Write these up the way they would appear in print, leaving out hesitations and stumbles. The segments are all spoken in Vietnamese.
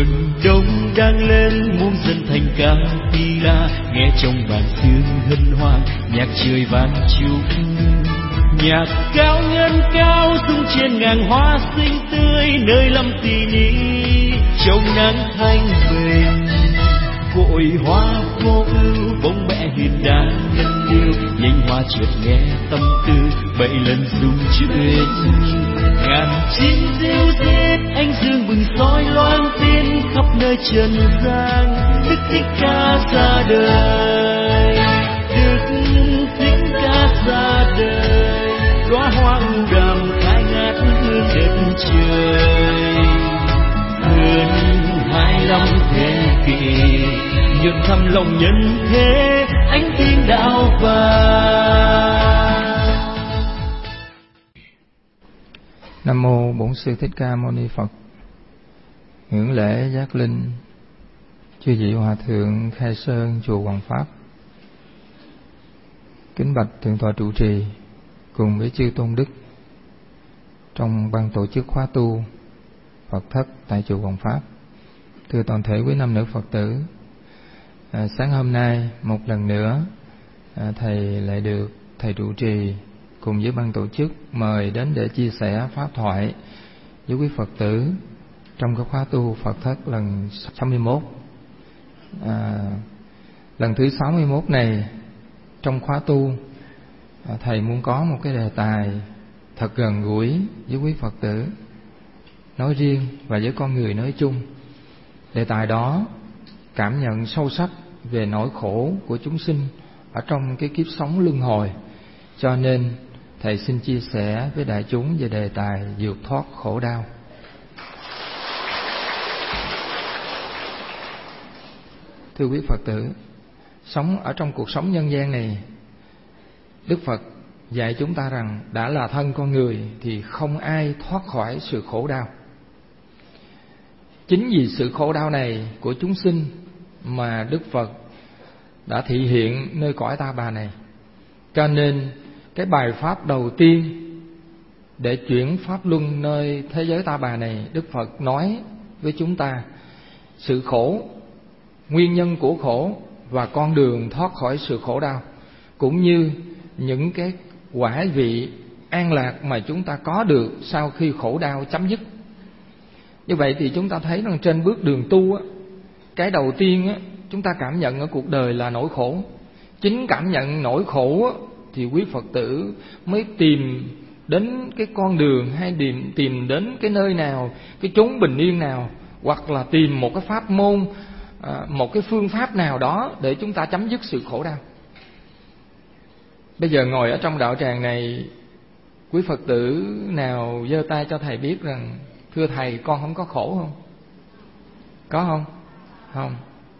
đông đang lên muôn dân thành ca đi la, nghe trong bàn dương hân hoan nhạc trời vang chúc. Nhạc cao ngân cao rung trên ngàn hoa xinh tươi, nơi lâm tỉ nỉ trong nắng thanh bình. Cội hoa vô ưu bóng mẹ hiền đáng nhân yêu, nhành hoa chợt nghe tâm tư bảy lần rung chuyện. Ngàn chim rêu rết anh dương bừng soi loan tin khắp nơi trần gian. Đức Thích Ca ra đời, Đức Thích Ca ra đời, đóa hoa ưu đàm khai ngát hương đất trời. Hơn 25 thế kỷ nhuận thăm lòng nhân thế, ánh thiên đạo vàng. Nam mô Bổn Sư Thích Ca Mâu Ni Phật. Ngưỡng lễ giác linh chư vị hòa thượng Khai Sơn chùa Hoàng Pháp. Kính bạch thượng tọa trụ trì cùng với chư tôn đức trong ban tổ chức khóa tu Phật thất tại chùa Hoàng Pháp. Thưa toàn thể quý nam nữ Phật tử, sáng hôm nay một lần nữa thầy lại được thầy trụ trì cùng với ban tổ chức mời đến để chia sẻ pháp thoại với quý Phật tử trong cái khóa tu Phật thất lần 61. Lần thứ 61 này trong khóa tu, thầy muốn có một cái đề tài thật gần gũi với quý Phật tử nói riêng và với con người nói chung. Đề tài đó cảm nhận sâu sắc về nỗi khổ của chúng sinh ở trong cái kiếp sống luân hồi. Cho nên thầy xin chia sẻ với đại chúng về đề tài vượt thoát khổ đau. Thưa quý Phật tử, sống ở trong cuộc sống nhân gian này, Đức Phật dạy chúng ta rằng đã là thân con người thì không ai thoát khỏi sự khổ đau. Chính vì sự khổ đau này của chúng sinh mà Đức Phật đã thị hiện nơi cõi Ta Bà này. Cho nên cái bài pháp đầu tiên để chuyển pháp luân nơi thế giới Ta Bà này, Đức Phật nói với chúng ta sự khổ, nguyên nhân của khổ và con đường thoát khỏi sự khổ đau, cũng như những cái quả vị an lạc mà chúng ta có được sau khi khổ đau chấm dứt. Như vậy thì chúng ta thấy rằng trên bước đường tu á, cái đầu tiên á, chúng ta cảm nhận ở cuộc đời là nỗi khổ. Chính cảm nhận nỗi khổ á, thì quý Phật tử mới tìm đến cái con đường, hay tìm đến cái nơi nào, cái chốn bình yên nào, hoặc là tìm một cái pháp môn, một cái phương pháp nào đó để chúng ta chấm dứt sự khổ đau. Bây giờ ngồi ở trong đạo tràng này, quý Phật tử nào giơ tay cho thầy biết rằng thưa thầy, con không có khổ không? Có không? Không.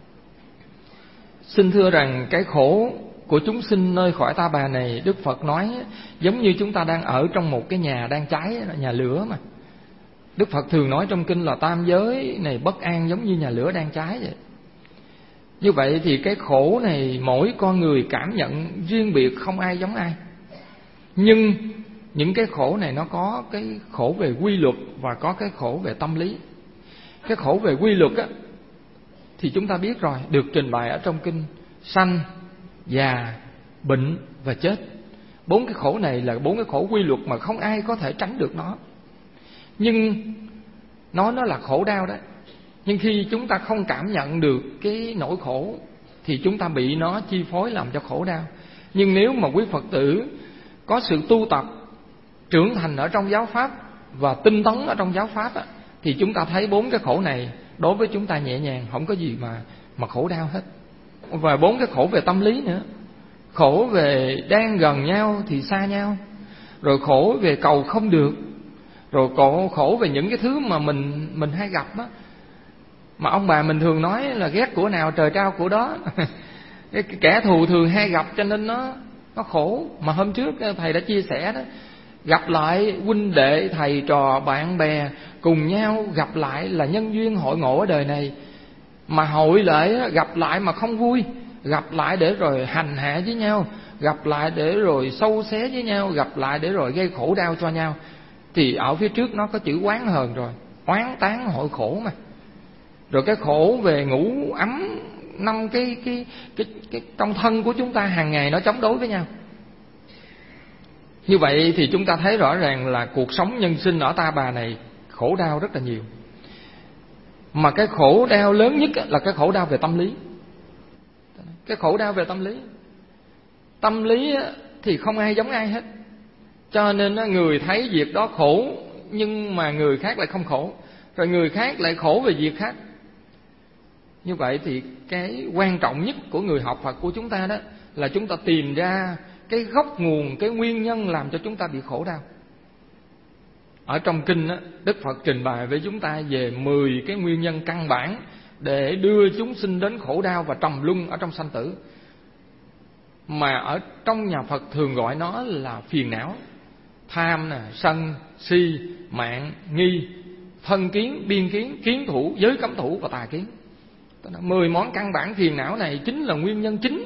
Xin thưa rằng cái khổ của chúng sinh nơi cõi Ta Bà này, Đức Phật nói giống như chúng ta đang ở trong một cái nhà đang cháy, nhà lửa mà. Đức Phật thường nói trong kinh là tam giới này bất an giống như nhà lửa đang cháy vậy. Như vậy thì cái khổ này mỗi con người cảm nhận riêng biệt, không ai giống ai. Nhưng những cái khổ này nó có cái khổ về quy luật và có cái khổ về tâm lý. Cái khổ về quy luật á, thì chúng ta biết rồi, được trình bày ở trong kinh: sanh, già, bệnh và chết. 4 cái khổ này là 4 cái khổ quy luật mà không ai có thể tránh được nó. Nhưng nó là khổ đau đấy. Nhưng khi chúng ta không cảm nhận được cái nỗi khổ thì chúng ta bị nó chi phối làm cho khổ đau. Nhưng nếu mà quý Phật tử có sự tu tập, trưởng thành ở trong giáo pháp và tinh tấn ở trong giáo pháp á, thì chúng ta thấy 4 cái khổ này đối với chúng ta nhẹ nhàng, không có gì mà khổ đau hết. Và 4 cái khổ về tâm lý nữa. Khổ về đang gần nhau thì xa nhau, rồi khổ về cầu không được, rồi khổ về những cái thứ mà mình hay gặp á, mà ông bà mình thường nói là ghét của nào trời trao của đó. Cái kẻ thù thường hay gặp cho nên nó khổ. Mà hôm trước thầy đã chia sẻ đó, gặp lại huynh đệ, thầy trò, bạn bè cùng nhau gặp lại là nhân duyên hội ngộ ở đời này. Mà hội lại gặp lại mà không vui, gặp lại để rồi hành hạ với nhau, gặp lại để rồi sâu xé với nhau, gặp lại để rồi gây khổ đau cho nhau, thì ở phía trước nó có chữ oán hờn rồi, oán tán hội khổ mà. Rồi cái khổ về ngủ ấm năm cái trong thân của chúng ta hàng ngày nó chống đối với nhau. Như vậy thì chúng ta thấy rõ ràng là cuộc sống nhân sinh ở Ta Bà này khổ đau rất là nhiều. Mà cái khổ đau lớn nhất là cái khổ đau về tâm lý. Cái khổ đau về tâm lý. Tâm lý thì không ai giống ai hết. Cho nên người thấy việc đó khổ, nhưng mà người khác lại không khổ. Rồi người khác lại khổ về việc khác. Như vậy thì cái quan trọng nhất của người học Phật của chúng ta đó là chúng ta tìm ra cái gốc nguồn, cái nguyên nhân làm cho chúng ta bị khổ đau. Ở trong kinh đó, Đức Phật trình bày với chúng ta về 10 cái nguyên nhân căn bản để đưa chúng sinh đến khổ đau và trầm luân ở trong sanh tử. Mà ở trong nhà Phật thường gọi nó là phiền não. Tham, sân, si, mạng, nghi, thân kiến, biên kiến, kiến thủ, giới cấm thủ và tà kiến. 10 món căn bản phiền não này chính là nguyên nhân chính.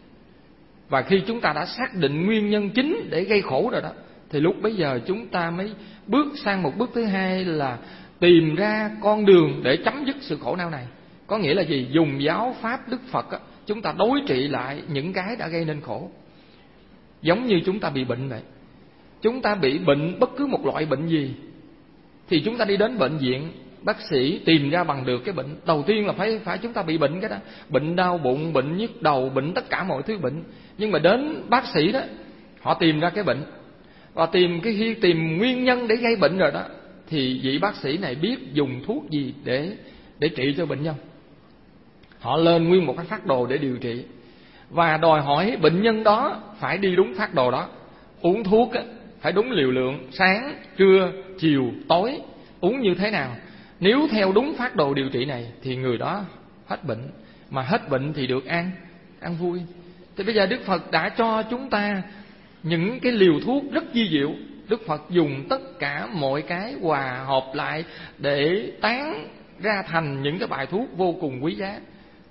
Và khi chúng ta đã xác định nguyên nhân chính để gây khổ rồi đó, thì lúc bấy giờ chúng ta mới bước sang một bước thứ hai là tìm ra con đường để chấm dứt sự khổ đau này. Có nghĩa là gì? Dùng giáo pháp Đức Phật á, chúng ta đối trị lại những cái đã gây nên khổ. Giống như chúng ta bị bệnh vậy. Chúng ta bị bệnh bất cứ một loại bệnh gì thì chúng ta đi đến bệnh viện, bác sĩ tìm ra bằng được cái bệnh. Đầu tiên là phải chúng ta bị bệnh cái đó. Bệnh đau bụng, bệnh nhức đầu, bệnh tất cả mọi thứ bệnh. Nhưng mà đến bác sĩ đó, họ tìm ra cái bệnh. Và khi tìm nguyên nhân để gây bệnh rồi đó, thì vị bác sĩ này biết dùng thuốc gì để trị cho bệnh nhân. Họ lên nguyên một cái phác đồ để điều trị. Và đòi hỏi bệnh nhân đó phải đi đúng phác đồ đó. Uống thuốc phải đúng liều lượng, sáng, trưa, chiều, tối. Uống như thế nào? Nếu theo đúng phác đồ điều trị này thì người đó hết bệnh. Mà hết bệnh thì được an vui. Thì bây giờ Đức Phật đã cho chúng ta những cái liều thuốc rất vi diệu. Đức Phật dùng tất cả mọi cái hòa hợp lại để tán ra thành những cái bài thuốc vô cùng quý giá.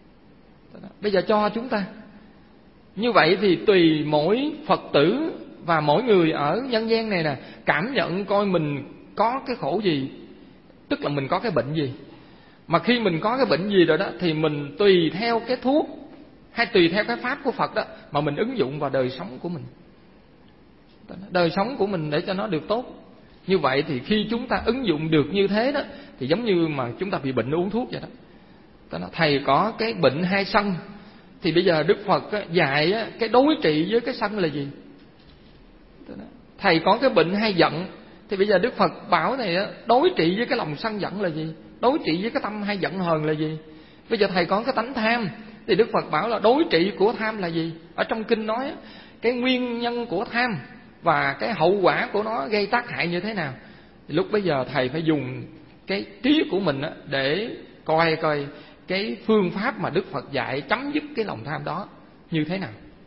Bây giờ cho chúng ta. Như vậy thì tùy mỗi Phật tử và mỗi người ở nhân gian này nè, cảm nhận coi mình có cái khổ gì, tức là mình có cái bệnh gì. Mà khi mình có cái bệnh gì rồi đó, thì mình tùy theo cái thuốc hay tùy theo cái pháp của Phật đó mà mình ứng dụng vào đời sống của mình. Đời sống của mình để cho nó được tốt. Như vậy thì khi chúng ta ứng dụng được như thế đó, thì giống như mà chúng ta bị bệnh uống thuốc vậy đó. Thầy có cái bệnh hai sân, thì bây giờ Đức Phật dạy cái đối trị với cái sân là gì. Thầy có cái bệnh hay giận, thì bây giờ Đức Phật bảo này đối trị với cái lòng sân giận là gì, đối trị với cái tâm hay giận hờn là gì. Bây giờ thầy có cái tánh tham, thì Đức Phật bảo là đối trị của tham là gì. Ở trong kinh nói cái nguyên nhân của tham và cái hậu quả của nó gây tác hại như thế nào. Thì lúc bấy giờ thầy phải dùng cái trí của mình để coi cái phương pháp mà Đức Phật dạy chấm dứt cái lòng tham đó như thế nào.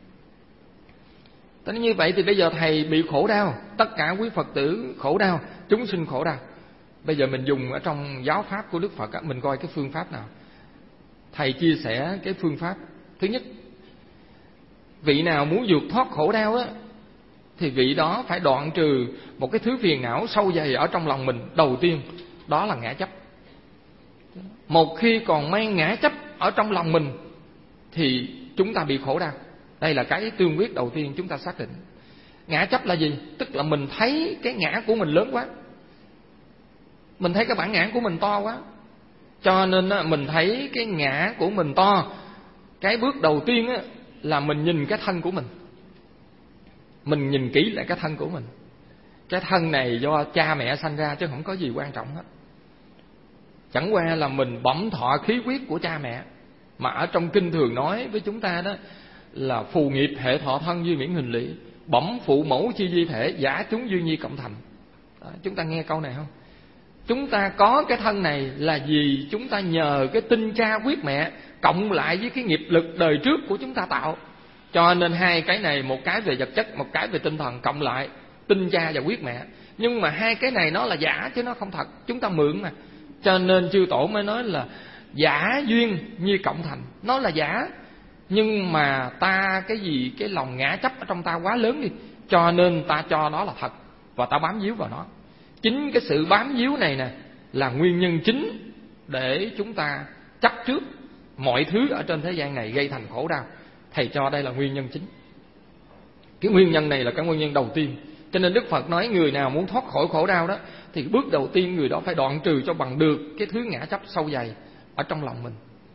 Thế như vậy thì bây giờ thầy bị khổ đau, tất cả quý Phật tử khổ đau, chúng sinh khổ đau. Bây giờ mình dùng ở trong giáo pháp của Đức Phật, mình coi cái phương pháp nào. Thầy chia sẻ cái phương pháp. Thứ nhất, vị nào muốn vượt thoát khổ đau thì vị đó phải đoạn trừ một cái thứ phiền não sâu dày ở trong lòng mình. Đầu tiên đó là ngã chấp. Một khi còn mang ngã chấp ở trong lòng mình thì chúng ta bị khổ đau. Đây là cái tương quyết đầu tiên chúng ta xác định. Ngã chấp là gì? Tức là mình thấy cái ngã của mình lớn quá, mình thấy cái bản ngã của mình to quá, cho nên mình thấy cái ngã của mình to. Cái bước đầu tiên là mình nhìn cái thân của mình. Mình nhìn kỹ lại cái thân của mình. Cái thân này do cha mẹ sanh ra chứ không có gì quan trọng hết. Chẳng qua là mình bẩm thọ khí huyết của cha mẹ. Mà ở trong kinh thường nói với chúng ta đó là phù nghiệp hệ thọ thân duy miễn hình lý, bẩm phụ mẫu chi di thể, giả chúng duy nhi cộng thành. Đó, chúng ta nghe câu này không? Chúng ta có cái thân này là vì chúng ta nhờ cái tinh cha huyết mẹ cộng lại với cái nghiệp lực đời trước của chúng ta tạo. Cho nên hai cái này, một cái về vật chất, một cái về tinh thần, cộng lại tinh cha và huyết mẹ. Nhưng mà hai cái này nó là giả chứ nó không thật, chúng ta mượn mà. Cho nên chư tổ mới nói là giả duyên như cộng thành. Nó là giả, nhưng mà ta cái lòng ngã chấp ở trong ta quá lớn đi, cho nên ta cho nó là thật và ta bám víu vào nó. Chính cái sự bám víu này nè là nguyên nhân chính để chúng ta chấp trước mọi thứ ở trên thế gian này gây thành khổ đau. Thầy cho đây là nguyên nhân chính. Cái nguyên nhân này là cái nguyên nhân đầu tiên. Cho nên Đức Phật nói người nào muốn thoát khỏi khổ đau đó thì bước đầu tiên người đó phải đoạn trừ cho bằng được cái thứ ngã chấp sâu dày ở trong lòng mình.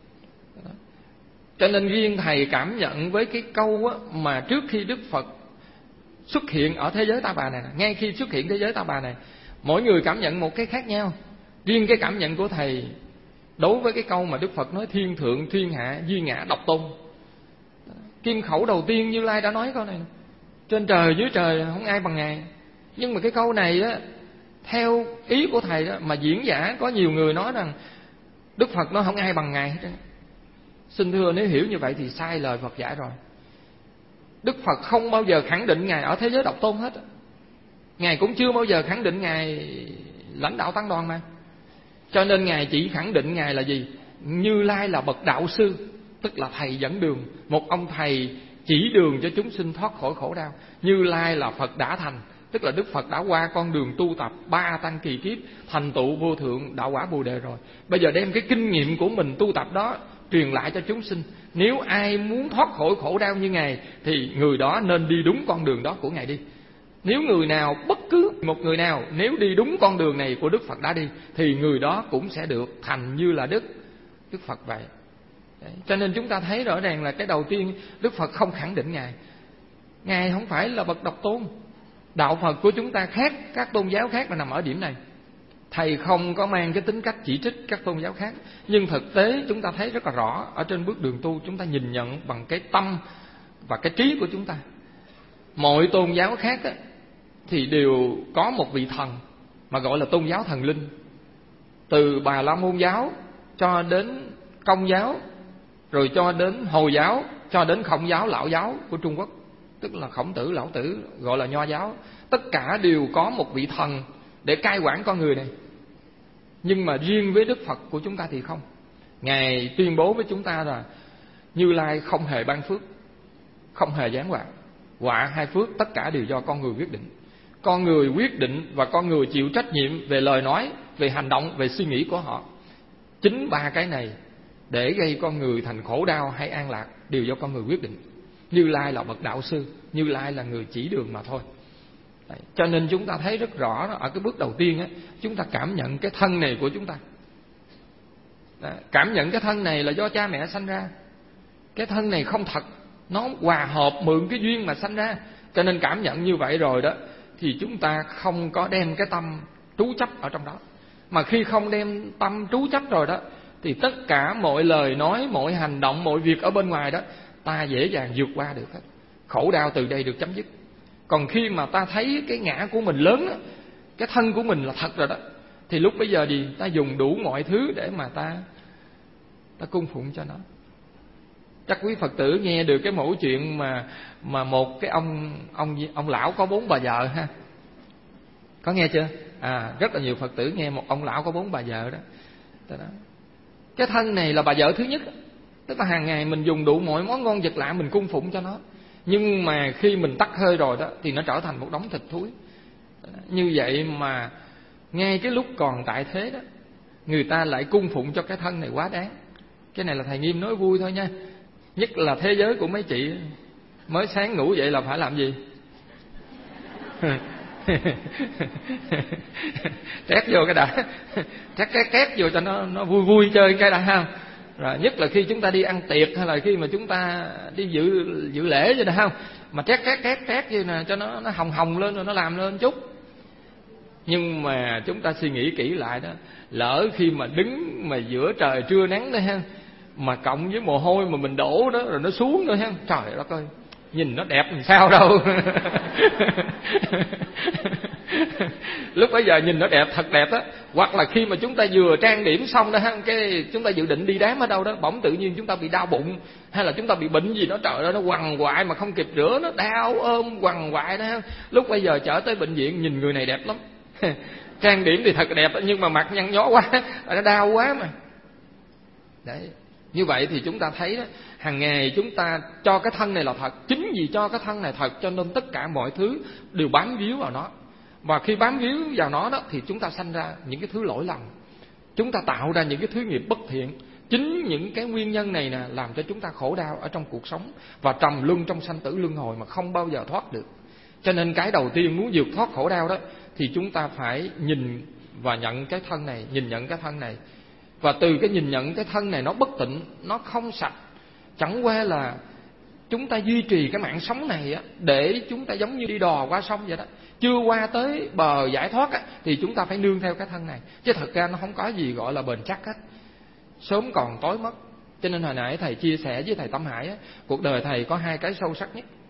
Cho nên riêng thầy cảm nhận với cái câu á, mà trước khi Đức Phật xuất hiện ở thế giới Ta Bà này, ngay khi xuất hiện thế giới Ta Bà này, mỗi người cảm nhận một cái khác nhau. Riêng cái cảm nhận của thầy đối với cái câu mà Đức Phật nói thiên thượng thiên hạ duy ngã độc tôn, kim khẩu đầu tiên Như Lai đã nói câu này: trên trời dưới trời không ai bằng Ngài. Nhưng mà cái câu này á, theo ý của thầy đó, mà diễn giả có nhiều người nói rằng Đức Phật nói không ai bằng Ngài hết. Xin thưa, nếu hiểu như vậy thì sai lời Phật dạy rồi. Đức Phật không bao giờ khẳng định Ngài ở thế giới độc tôn hết. Ngài cũng chưa bao giờ khẳng định Ngài lãnh đạo tăng đoàn mà. Cho nên Ngài chỉ khẳng định Ngài là gì? Như Lai là bậc đạo sư, tức là thầy dẫn đường, một ông thầy chỉ đường cho chúng sinh thoát khỏi khổ đau. Như Lai là Phật đã thành, tức là Đức Phật đã qua con đường tu tập 3 tăng kỳ kiếp, thành tựu vô thượng đạo quả Bồ Đề rồi. Bây giờ đem cái kinh nghiệm của mình tu tập đó truyền lại cho chúng sinh. Nếu ai muốn thoát khỏi khổ đau như Ngài thì người đó nên đi đúng con đường đó của Ngài đi. Nếu người nào, bất cứ một người nào, nếu đi đúng con đường này của Đức Phật đã đi thì người đó cũng sẽ được thành như là Đức Phật vậy. Đấy. Cho nên chúng ta thấy rõ ràng là cái đầu tiên Đức Phật không khẳng định Ngài. Ngài không phải là bậc độc tôn. Đạo Phật của chúng ta khác các tôn giáo khác là nằm ở điểm này. Thầy không có mang cái tính cách chỉ trích các tôn giáo khác, nhưng thực tế chúng ta thấy rất là rõ ở trên bước đường tu. Chúng ta nhìn nhận bằng cái tâm và cái trí của chúng ta. Mọi tôn giáo khác á, thì đều có một vị thần mà gọi là tôn giáo thần linh. Từ Bà La Môn giáo cho đến Công giáo, rồi cho đến Hồi giáo, cho đến Khổng giáo, Lão giáo của Trung Quốc, tức là Khổng tử, Lão tử, gọi là Nho giáo. Tất cả đều có một vị thần để cai quản con người này. Nhưng mà riêng với Đức Phật của chúng ta thì không. Ngài tuyên bố với chúng ta là Như Lai không hề ban phước, không hề giáng họa. Họa hay phước tất cả đều do con người quyết định. Con người quyết định và con người chịu trách nhiệm về lời nói, về hành động, về suy nghĩ của họ. Chính 3 cái này để gây con người thành khổ đau hay an lạc đều do con người quyết định. Như Lai là bậc đạo sư, Như Lai là người chỉ đường mà thôi. Đấy. Cho nên chúng ta thấy rất rõ đó, ở cái bước đầu tiên á, chúng ta cảm nhận cái thân này của chúng ta. Đấy. Cảm nhận cái thân này là do cha mẹ sanh ra. Cái thân này không thật, nó hòa hợp mượn cái duyên mà sanh ra. Cho nên cảm nhận như vậy rồi đó thì chúng ta không có đem cái tâm trú chấp ở trong đó. Mà khi không đem tâm trú chấp rồi đó thì tất cả mọi lời nói, mọi hành động, mọi việc ở bên ngoài đó ta dễ dàng vượt qua được hết. Khổ đau từ đây được chấm dứt. Còn khi mà ta thấy cái ngã của mình lớn đó, cái thân của mình là thật rồi đó, thì lúc bây giờ thì ta dùng đủ mọi thứ để mà ta cung phụng cho nó. Chắc quý Phật tử nghe được cái mẫu chuyện mà một cái ông lão có 4 bà vợ ha. Có nghe chưa? Rất là nhiều Phật tử nghe một ông lão có 4 bà vợ đó. Cái thân này là bà vợ thứ nhất, tức là hàng ngày mình dùng đủ mọi món ngon vật lạ mình cung phụng cho nó. Nhưng mà khi mình tắt hơi rồi đó thì nó trở thành một đống thịt thúi. Như vậy mà ngay cái lúc còn tại thế đó, người ta lại cung phụng cho cái thân này quá đáng. Cái này là thầy Nghiêm nói vui thôi nha. Nhất là thế giới của mấy chị mới sáng ngủ dậy là phải làm gì? Trét vô cái đã, trét vô cho nó vui vui chơi cái đã ha. Rồi nhất là khi chúng ta đi ăn tiệc hay là khi mà chúng ta đi dự lễ vậy đó không, mà trét như nè cho nó hồng lên rồi nó làm lên chút. Nhưng mà chúng ta suy nghĩ kỹ lại đó, lỡ khi mà đứng mà giữa trời trưa nắng đó ha, mà cộng với mồ hôi mà mình đổ đó rồi nó xuống nữa ha, trời đất ơi, nhìn nó đẹp làm sao đâu. Lúc bấy giờ nhìn nó đẹp, thật đẹp á. Hoặc là khi mà chúng ta vừa trang điểm xong đó ha, cái chúng ta dự định đi đám ở đâu đó, bỗng tự nhiên chúng ta bị đau bụng hay là chúng ta bị bệnh gì đó, trời ơi nó quằn quại mà không kịp rửa, nó đau ôm quằn quại đó ha. Lúc bây giờ chở tới bệnh viện nhìn người này đẹp lắm. Trang điểm thì thật đẹp nhưng mà mặt nhăn nhó quá, nó đau quá mà. Đấy. Như vậy thì chúng ta thấy đó, hàng ngày chúng ta cho cái thân này là thật. Chính vì cho cái thân này thật cho nên tất cả mọi thứ đều bám víu vào nó. Và khi bám víu vào nó đó thì chúng ta sanh ra những cái thứ lỗi lầm. Chúng ta tạo ra những cái thứ nghiệp bất thiện. Chính những cái nguyên nhân này nè làm cho chúng ta khổ đau ở trong cuộc sống và trầm luân trong sanh tử luân hồi mà không bao giờ thoát được. Cho nên cái đầu tiên muốn vượt thoát khổ đau đó thì chúng ta phải nhìn và nhận cái thân này, nhìn nhận cái thân này. Và từ cái nhìn nhận cái thân này nó bất tịnh, nó không sạch, chẳng qua là chúng ta duy trì cái mạng sống này á, để chúng ta giống như đi đò qua sông vậy đó. Chưa qua tới bờ giải thoát á, thì chúng ta phải nương theo cái thân này. Chứ thật ra nó không có gì gọi là bền chắc hết, sớm còn tối mất. Cho nên hồi nãy thầy chia sẻ với thầy Tâm Hải á, cuộc đời thầy có hai cái sâu sắc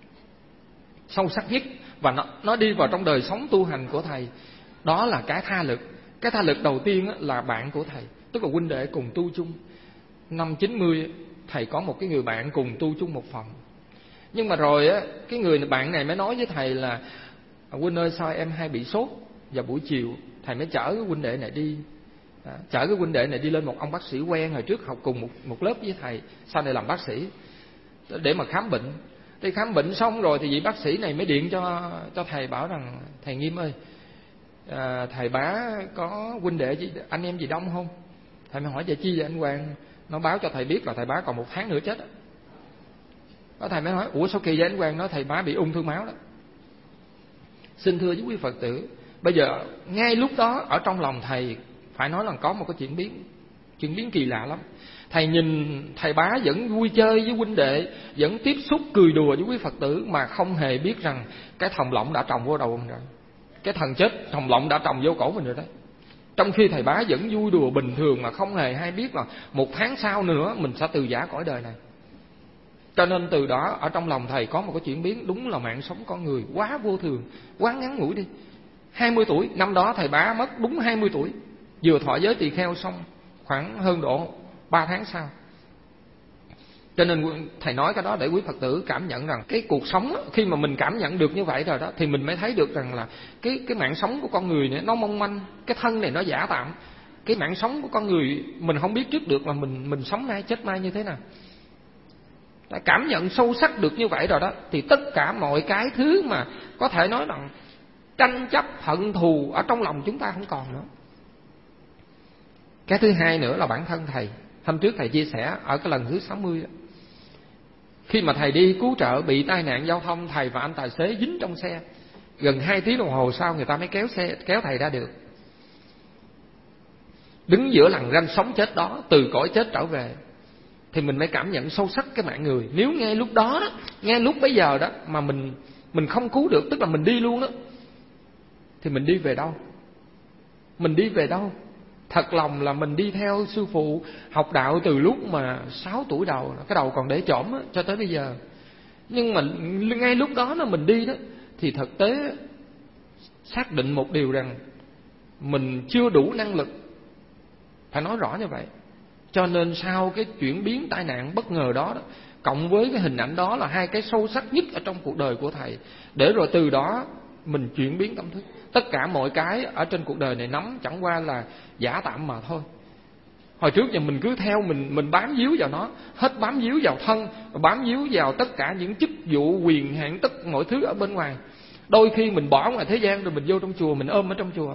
nhất và nó đi vào trong đời sống tu hành của thầy. Đó là cái tha lực. Cái tha lực đầu tiên á, là bạn của thầy, tức là huynh đệ cùng tu chung. Năm 90 thầy có một cái người bạn cùng tu chung một phòng. Nhưng mà rồi á, cái người bạn này mới nói với thầy là: huynh ơi, sao em hay bị sốt? Và buổi chiều thầy mới chở cái huynh đệ này đi, chở cái huynh đệ này đi lên một ông bác sĩ quen, hồi trước học cùng một lớp với thầy, sau này làm bác sĩ, để mà khám bệnh. Thì khám bệnh xong rồi thì vị bác sĩ này mới điện cho thầy, bảo rằng: thầy Nghiêm ơi, thầy Bá có huynh đệ gì, anh em gì đông không? Thầy mới hỏi: dạ chi vậy anh Hoàng? Nó báo cho thầy biết là thầy Bá còn 1 tháng nữa chết đó. Thầy mới hỏi: ủa sao kỳ vậy anh Hoàng? Nói thầy Bá bị ung thư máu đó. Xin thưa với quý Phật tử, bây giờ ngay lúc đó ở trong lòng thầy phải nói là có một cái chuyển biến kỳ lạ lắm. Thầy nhìn thầy Bá vẫn vui chơi với huynh đệ, vẫn tiếp xúc cười đùa với quý Phật tử, mà không hề biết rằng cái thòng lọng đã trồng vô đầu mình rồi, cái thần chết thòng lọng đã trồng vô cổ mình rồi đấy. Trong khi thầy Bá vẫn vui đùa bình thường mà không hề hay biết là 1 tháng sau nữa mình sẽ từ giã cõi đời này. Cho nên từ đó ở trong lòng thầy có một cái chuyển biến. Đúng là mạng sống con người quá vô thường, quá ngắn ngủi đi. 20 tuổi, năm đó thầy Bá mất đúng 20 tuổi, vừa thọ giới tỳ kheo xong khoảng hơn độ 3 tháng sau. Cho nên thầy nói cái đó để quý Phật tử cảm nhận rằng cái cuộc sống đó, khi mà mình cảm nhận được như vậy rồi đó, thì mình mới thấy được rằng là cái mạng sống của con người này nó mong manh, cái thân này nó giả tạm. Cái mạng sống của con người mình không biết trước được là mình sống nay chết mai như thế nào. Đã cảm nhận sâu sắc được như vậy rồi đó, thì tất cả mọi cái thứ mà có thể nói rằng tranh chấp hận thù ở trong lòng chúng ta không còn nữa. Cái thứ hai nữa là bản thân thầy. Hôm trước thầy chia sẻ ở cái lần thứ 60 đó, khi mà thầy đi cứu trợ bị tai nạn giao thông, thầy và anh tài xế dính trong xe. Gần 2 tiếng đồng hồ sau người ta mới kéo thầy ra được. Đứng giữa lằn ranh sống chết đó, từ cõi chết trở về, thì mình mới cảm nhận sâu sắc cái mạng người. Nếu ngay lúc đó, ngay lúc bấy giờ đó mà mình không cứu được, tức là mình đi luôn đó, thì mình đi về đâu? Mình đi về đâu? Thật lòng là mình đi theo sư phụ học đạo từ lúc mà 6 tuổi đầu, cái đầu còn để chỏm á, cho tới bây giờ. Nhưng mà ngay lúc đó là mình đi đó, thì thực tế xác định một điều rằng mình chưa đủ năng lực, phải nói rõ như vậy. Cho nên sau cái chuyển biến tai nạn bất ngờ đó, cộng với cái hình ảnh đó là hai cái sâu sắc nhất ở trong cuộc đời của thầy. Để rồi từ đó mình chuyển biến tâm thức. Tất cả mọi cái ở trên cuộc đời này nắm chẳng qua là giả tạm mà thôi. Hồi trước giờ mình cứ theo mình bám víu vào nó, hết bám víu vào thân, bám víu vào tất cả những chức vụ quyền hạn, tất mọi thứ ở bên ngoài. Đôi khi mình bỏ ngoài thế gian rồi mình vô trong chùa, mình ôm ở trong chùa.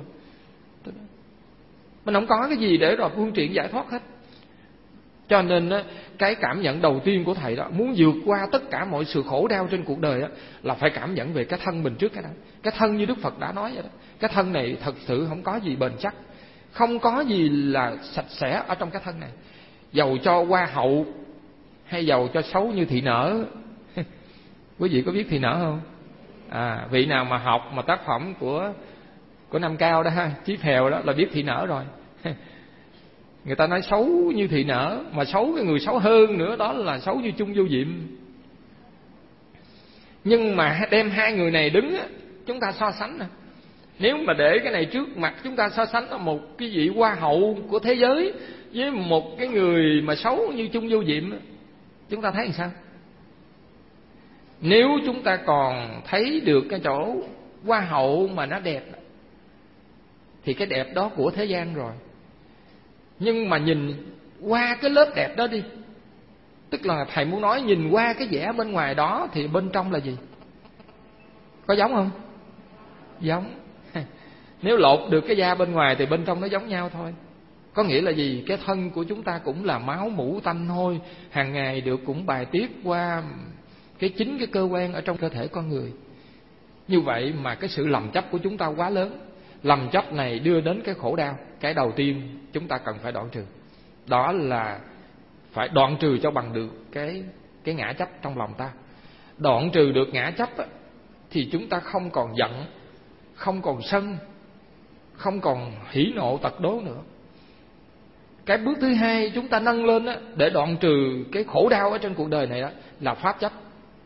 Mình không có cái gì để rồi phương tiện giải thoát hết. Cho nên cái cảm nhận đầu tiên của thầy đó, muốn vượt qua tất cả mọi sự khổ đau trên cuộc đời đó, là phải cảm nhận về cái thân mình trước cái đó. Cái thân như Đức Phật đã nói vậy đó, cái thân này thật sự không có gì bền chắc, không có gì là sạch sẽ ở trong cái thân này. Dầu cho hoa hậu hay dầu cho xấu như thị nở. Quý vị có biết thị nở không? Vị nào mà học mà tác phẩm của Nam Cao đó ha, Chí Phèo đó, là biết thị nở rồi. Người ta nói xấu như thị nở, mà xấu cái người xấu hơn nữa đó là xấu như Chung Vô Diệm. Nhưng mà đem hai người này đứng chúng ta so sánh nè. Nếu mà để cái này trước mặt chúng ta so sánh một cái vị hoa hậu của thế giới với một cái người mà xấu như Chung Vô Diệm, chúng ta thấy làm sao? Nếu chúng ta còn thấy được cái chỗ hoa hậu mà nó đẹp thì cái đẹp đó của thế gian rồi. Nhưng mà nhìn qua cái lớp đẹp đó đi, tức là thầy muốn nói nhìn qua cái vẻ bên ngoài đó thì bên trong là gì? Có giống không? Giống. Nếu lột được cái da bên ngoài thì bên trong nó giống nhau thôi. Có nghĩa là gì? Cái thân của chúng ta cũng là máu mủ tanh hôi, hàng ngày được cũng bài tiết qua chính cái cơ quan ở trong cơ thể con người. Như vậy mà cái sự lầm chấp của chúng ta quá lớn. Lầm chấp này đưa đến cái khổ đau. Cái đầu tiên chúng ta cần phải đoạn trừ, đó là phải đoạn trừ cho bằng được cái ngã chấp trong lòng ta. Đoạn trừ được ngã chấp á, thì chúng ta không còn giận, không còn sân, không còn hỉ nộ tật đố nữa. Cái bước thứ hai chúng ta nâng lên á, để đoạn trừ cái khổ đau ở trên cuộc đời này đó, là pháp chấp.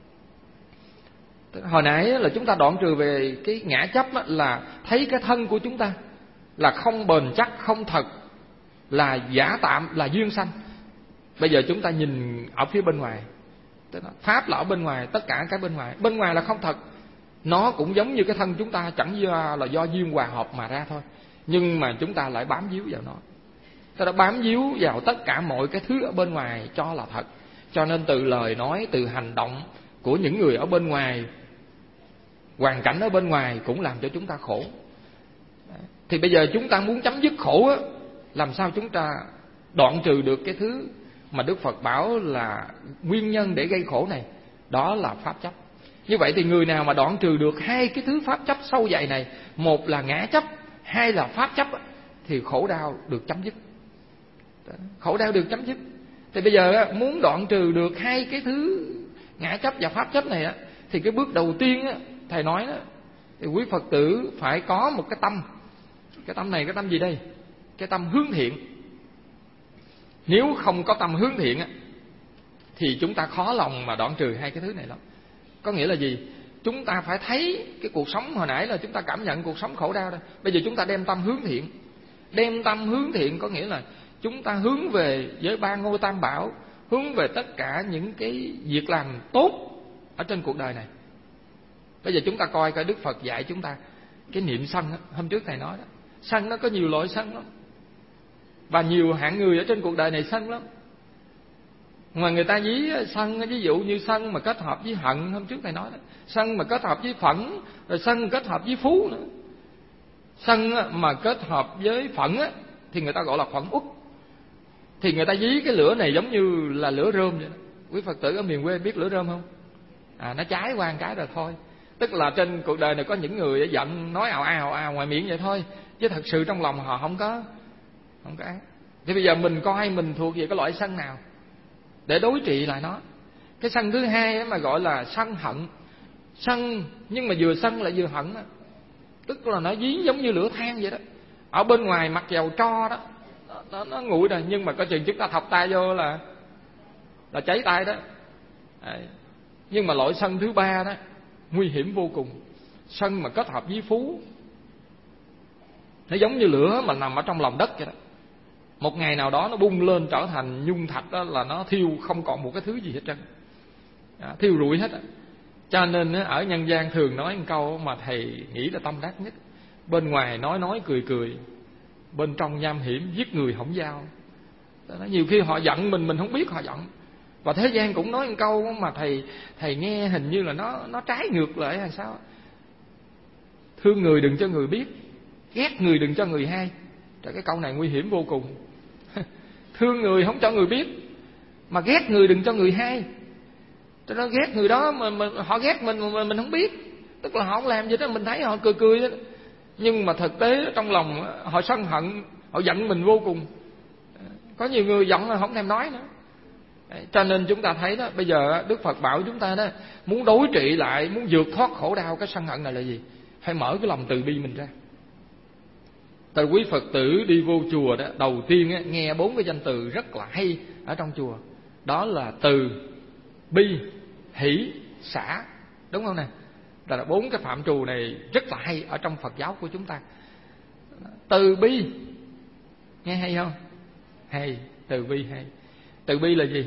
Hồi nãy là chúng ta đoạn trừ về cái ngã chấp á, là thấy cái thân của chúng ta là không bền chắc, không thật, là giả tạm, là duyên sanh. Bây giờ chúng ta nhìn ở phía bên ngoài, pháp là ở bên ngoài, tất cả cái bên ngoài là không thật. Nó cũng giống như cái thân chúng ta, chẳng là do duyên hòa hợp mà ra thôi. Nhưng mà chúng ta lại bám víu vào nó. Ta đã bám víu vào tất cả mọi cái thứ ở bên ngoài cho là thật. Cho nên từ lời nói, từ hành động của những người ở bên ngoài, hoàn cảnh ở bên ngoài cũng làm cho chúng ta khổ. Thì bây giờ chúng ta muốn chấm dứt khổ á, làm sao chúng ta đoạn trừ được cái thứ mà Đức Phật bảo là nguyên nhân để gây khổ này? Đó là pháp chấp. Như vậy thì người nào mà đoạn trừ được hai cái thứ pháp chấp sâu dày này, một là ngã chấp, hai là pháp chấp, thì khổ đau được chấm dứt. Khổ đau được chấm dứt. Thì bây giờ muốn đoạn trừ được hai cái thứ ngã chấp và pháp chấp này, thì cái bước đầu tiên Thầy nói đó, thì quý Phật tử phải có một cái tâm. Cái tâm này cái tâm gì đây? Cái tâm hướng thiện. Nếu không có tâm hướng thiện thì chúng ta khó lòng mà đoạn trừ hai cái thứ này lắm. Có nghĩa là gì? Chúng ta phải thấy cái cuộc sống, hồi nãy là chúng ta cảm nhận cuộc sống khổ đau đây. Bây giờ chúng ta đem tâm hướng thiện. Đem tâm hướng thiện có nghĩa là chúng ta hướng về với ba ngôi tam bảo, hướng về tất cả những cái việc làm tốt ở trên cuộc đời này. Bây giờ chúng ta coi Đức Phật dạy chúng ta cái niệm sân. Hôm trước Thầy nói đó, sân nó có nhiều loại sân lắm, và nhiều hạng người ở trên cuộc đời này sân lắm. Ngoài người ta ví sân, ví dụ như sân mà kết hợp với hận. Hôm trước Thầy nói đó, sân mà kết hợp với phẫn, rồi sân kết hợp với phú nữa. Sân mà kết hợp với phẫn thì người ta gọi là phẫn uất. Thì người ta ví cái lửa này giống như là lửa rơm vậy đó. Quý Phật tử ở miền quê biết lửa rơm không? Nó cháy qua một cái rồi thôi. Tức là trên cuộc đời này có những người giận, nói ào ào ngoài miệng vậy thôi, chứ thật sự trong lòng họ không có ác. Thì bây giờ mình coi mình thuộc về cái loại sân nào để đối trị lại nó. Cái sân thứ hai mà gọi là sân hận. Sân nhưng mà vừa sân lại vừa hận đó. Tức là nó ví giống như lửa than vậy đó. Ở bên ngoài mặc dầu tro đó, nó nguội rồi, nhưng mà coi chừng chúng ta thọc tay vô là cháy tay đó. Đấy. Nhưng mà loại sân thứ ba đó nguy hiểm vô cùng. Sân mà kết hợp với phú, nó giống như lửa mà nằm ở trong lòng đất vậy đó. Một ngày nào đó nó bung lên trở thành nhung thạch đó, là nó thiêu không còn một cái thứ gì hết trơn, thiêu rụi hết. Cho nên ở nhân gian thường nói một câu mà Thầy nghĩ là tâm đắc nhất: bên ngoài nói cười, bên trong nham hiểm giết người hổng giao. Nhiều khi họ giận mình không biết họ giận. Và thế gian cũng nói một câu mà thầy nghe hình như là nó trái ngược lại hay sao. Thương người đừng cho người biết, ghét người đừng cho người hay. Cái câu này nguy hiểm vô cùng. Thương người không cho người biết, mà ghét người đừng cho người hay. Cho nó ghét người đó mà họ ghét mình mà mình không biết. Tức là họ không làm gì đó, mình thấy họ cười đó. Nhưng mà thực tế trong lòng họ sân hận, họ giận mình vô cùng. Có nhiều người giận là không thèm nói nữa. Cho nên chúng ta thấy đó, bây giờ Đức Phật bảo chúng ta đó, muốn đối trị lại, muốn vượt thoát khổ đau cái sân hận này là gì? Phải mở cái lòng từ bi mình ra. Tại quý Phật tử đi vô chùa đó, đầu tiên nghe 4 cái danh từ rất là hay ở trong chùa. Đó là từ, bi, hỷ, xả. Đúng không nè? Là 4 cái phạm trù này rất là hay ở trong Phật giáo của chúng ta. Từ bi, nghe hay không? Hay, từ bi hay. Từ bi là gì?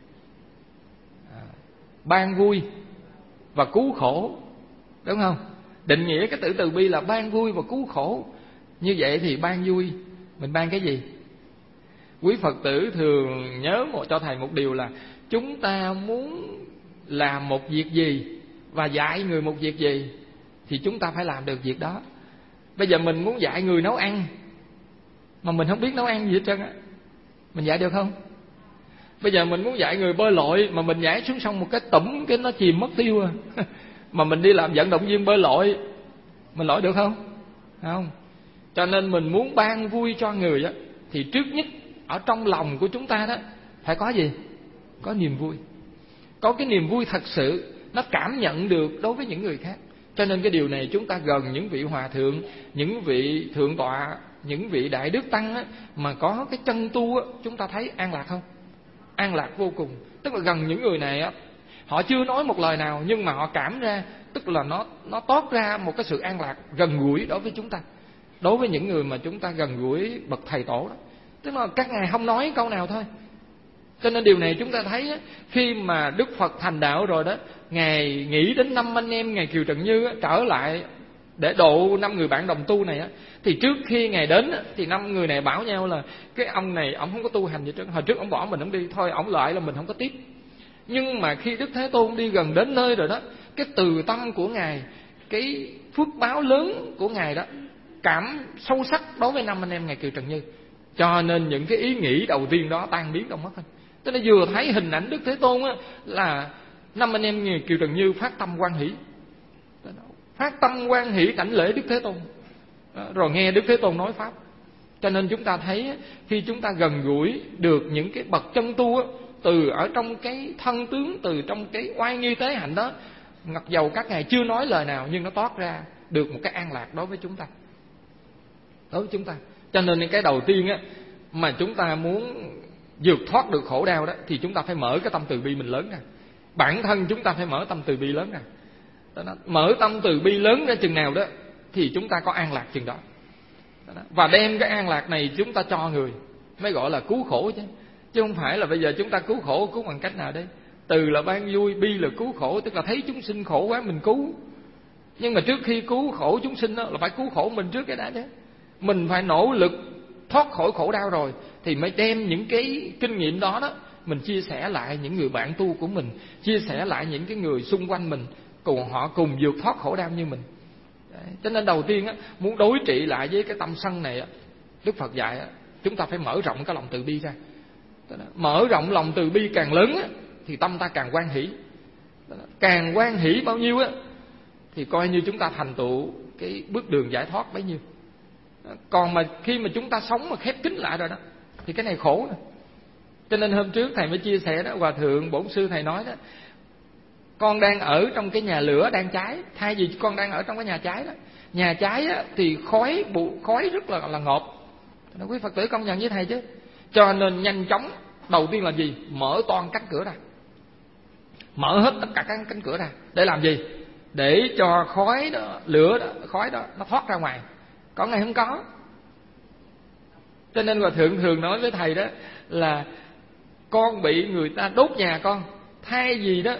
Ban vui và cứu khổ. Đúng không? Định nghĩa cái từ bi là ban vui và cứu khổ. Như vậy thì ban vui, mình ban cái gì? Quý Phật tử thường nhớ cho Thầy một điều là chúng ta muốn làm một việc gì và dạy người một việc gì thì chúng ta phải làm được việc đó. Bây giờ mình muốn dạy người nấu ăn mà mình không biết nấu ăn gì hết trơn á, mình dạy được không? Bây giờ mình muốn dạy người bơi lội mà mình nhảy xuống sông một cái tủm cái nó chìm mất tiêu à. Mà mình đi làm vận động viên bơi lội, mình lội được không? Không. Cho nên mình muốn ban vui cho người á, thì trước nhất ở trong lòng của chúng ta đó phải có gì? Có niềm vui. Có cái niềm vui thật sự, nó cảm nhận được đối với những người khác. Cho nên cái điều này chúng ta gần những vị hòa thượng, những vị thượng tọa, những vị đại đức tăng á, mà có cái chân tu á, chúng ta thấy an lạc không? An lạc vô cùng. Tức là gần những người này á, họ chưa nói một lời nào nhưng mà họ cảm ra, tức là nó toát ra một cái sự an lạc gần gũi đối với chúng ta, đối với những người mà chúng ta gần gũi bậc thầy tổ đó. Tức là các ngài không nói câu nào thôi. Cho nên điều này chúng ta thấy á, khi mà Đức Phật thành đạo rồi đó, ngài nghĩ đến 5 anh em ngài Kiều Trần Như á, trở lại để độ 5 người bạn đồng tu này á, thì trước khi ngài đến á, thì 5 người này bảo nhau là cái ông này ông không có tu hành gì hết. Hồi trước ông bỏ mình ông đi thôi, ông lại là mình không có tiếp. Nhưng mà khi Đức Thế Tôn đi gần đến nơi rồi đó, cái từ tâm của ngài, cái phước báo lớn của ngài đó, cảm sâu sắc đối với 5 anh em ngài Kiều Trần Như. Cho nên những cái ý nghĩ đầu tiên đó tan biến trong mắt thôi. Tức là vừa thấy hình ảnh Đức Thế Tôn á, là 5 anh em ngài Kiều Trần Như phát tâm hoan hỷ, phát tâm hoan hỷ đảnh lễ Đức Thế Tôn, rồi nghe Đức Thế Tôn nói pháp. Cho nên chúng ta thấy khi chúng ta gần gũi được những cái bậc chân tu á, từ ở trong cái thân tướng, từ trong cái oai nghi tế hạnh đó, mặc dầu các ngài chưa nói lời nào nhưng nó toát ra được một cái an lạc đối với chúng ta, đối với chúng ta. Cho nên cái đầu tiên á, mà chúng ta muốn vượt thoát được khổ đau đó, thì chúng ta phải mở cái tâm từ bi mình lớn ra. Bản thân chúng ta phải mở tâm từ bi lớn ra. Mở tâm từ bi lớn ra chừng nào đó thì chúng ta có an lạc chừng đó. Và đem cái an lạc này chúng ta cho người mới gọi là cứu khổ chứ. Chứ không phải là bây giờ chúng ta cứu khổ, cứu bằng cách nào đây? Từ là ban vui, bi là cứu khổ, tức là thấy chúng sinh khổ quá mình cứu. Nhưng mà trước khi cứu khổ chúng sinh đó, là phải cứu khổ mình trước cái đã chứ. Mình phải nỗ lực thoát khỏi khổ đau rồi thì mới đem những cái kinh nghiệm đó đó mình chia sẻ lại những người bạn tu của mình, chia sẻ lại những cái người xung quanh mình, cùng họ cùng vượt thoát khổ đau như mình. Đấy. Cho nên đầu tiên á, muốn đối trị lại với cái tâm sân này á, Đức Phật dạy á, chúng ta phải mở rộng cái lòng từ bi ra. Mở rộng lòng từ bi càng lớn á, thì tâm ta càng hoan hỷ. Càng hoan hỷ bao nhiêu á, thì coi như chúng ta thành tựu cái bước đường giải thoát bấy nhiêu. Còn mà khi mà chúng ta sống mà khép kín lại rồi đó, thì cái này khổ nè. Cho nên hôm trước thầy mới chia sẻ đó, Hòa Thượng Bổn Sư thầy nói đó, con đang ở trong cái nhà lửa đang cháy, thay vì con đang ở trong cái nhà cháy đó. Nhà cháy á, thì khói rất là ngọt. Quý Phật tử công nhận với thầy chứ. Cho nên nhanh chóng, đầu tiên là gì? Mở toan cánh cửa ra, mở hết tất cả các cánh cửa ra. Để làm gì? Để cho khói đó, lửa đó, khói đó nó thoát ra ngoài. Còn ngày không có. Cho nên Hòa Thượng thường nói với thầy đó là con bị người ta đốt nhà con, thay vì đó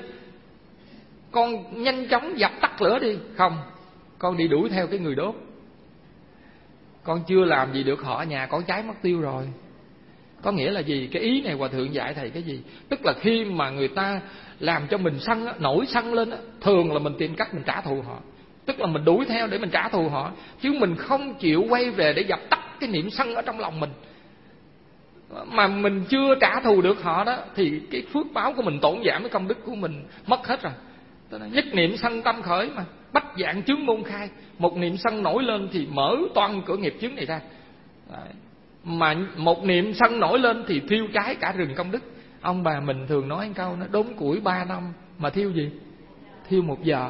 con nhanh chóng dập tắt lửa đi, không, con đi đuổi theo cái người đốt. Con chưa làm gì được họ, nhà con cháy mất tiêu rồi. Có nghĩa là gì? Cái ý này Hòa Thượng dạy thầy cái gì? Tức là khi mà người ta làm cho mình sân, nổi sân lên, thường là mình tìm cách mình trả thù họ. Tức là mình đuổi theo để mình trả thù họ, chứ mình không chịu quay về để dập tắt cái niệm sân ở trong lòng mình. Mà mình chưa trả thù được họ đó, thì cái phước báo của mình tổn giảm, cái công đức của mình mất hết rồi. Nhất niệm sân tâm khởi mà, bách dạng chướng môn khai. Một niệm sân nổi lên thì mở toàn cửa nghiệp chướng này ra. Đấy. Mà một niệm sân nổi lên thì thiêu cháy cả rừng công đức. Ông bà mình thường nói một câu, nó đốn củi 3 năm mà thiêu gì? Thiêu 1 giờ.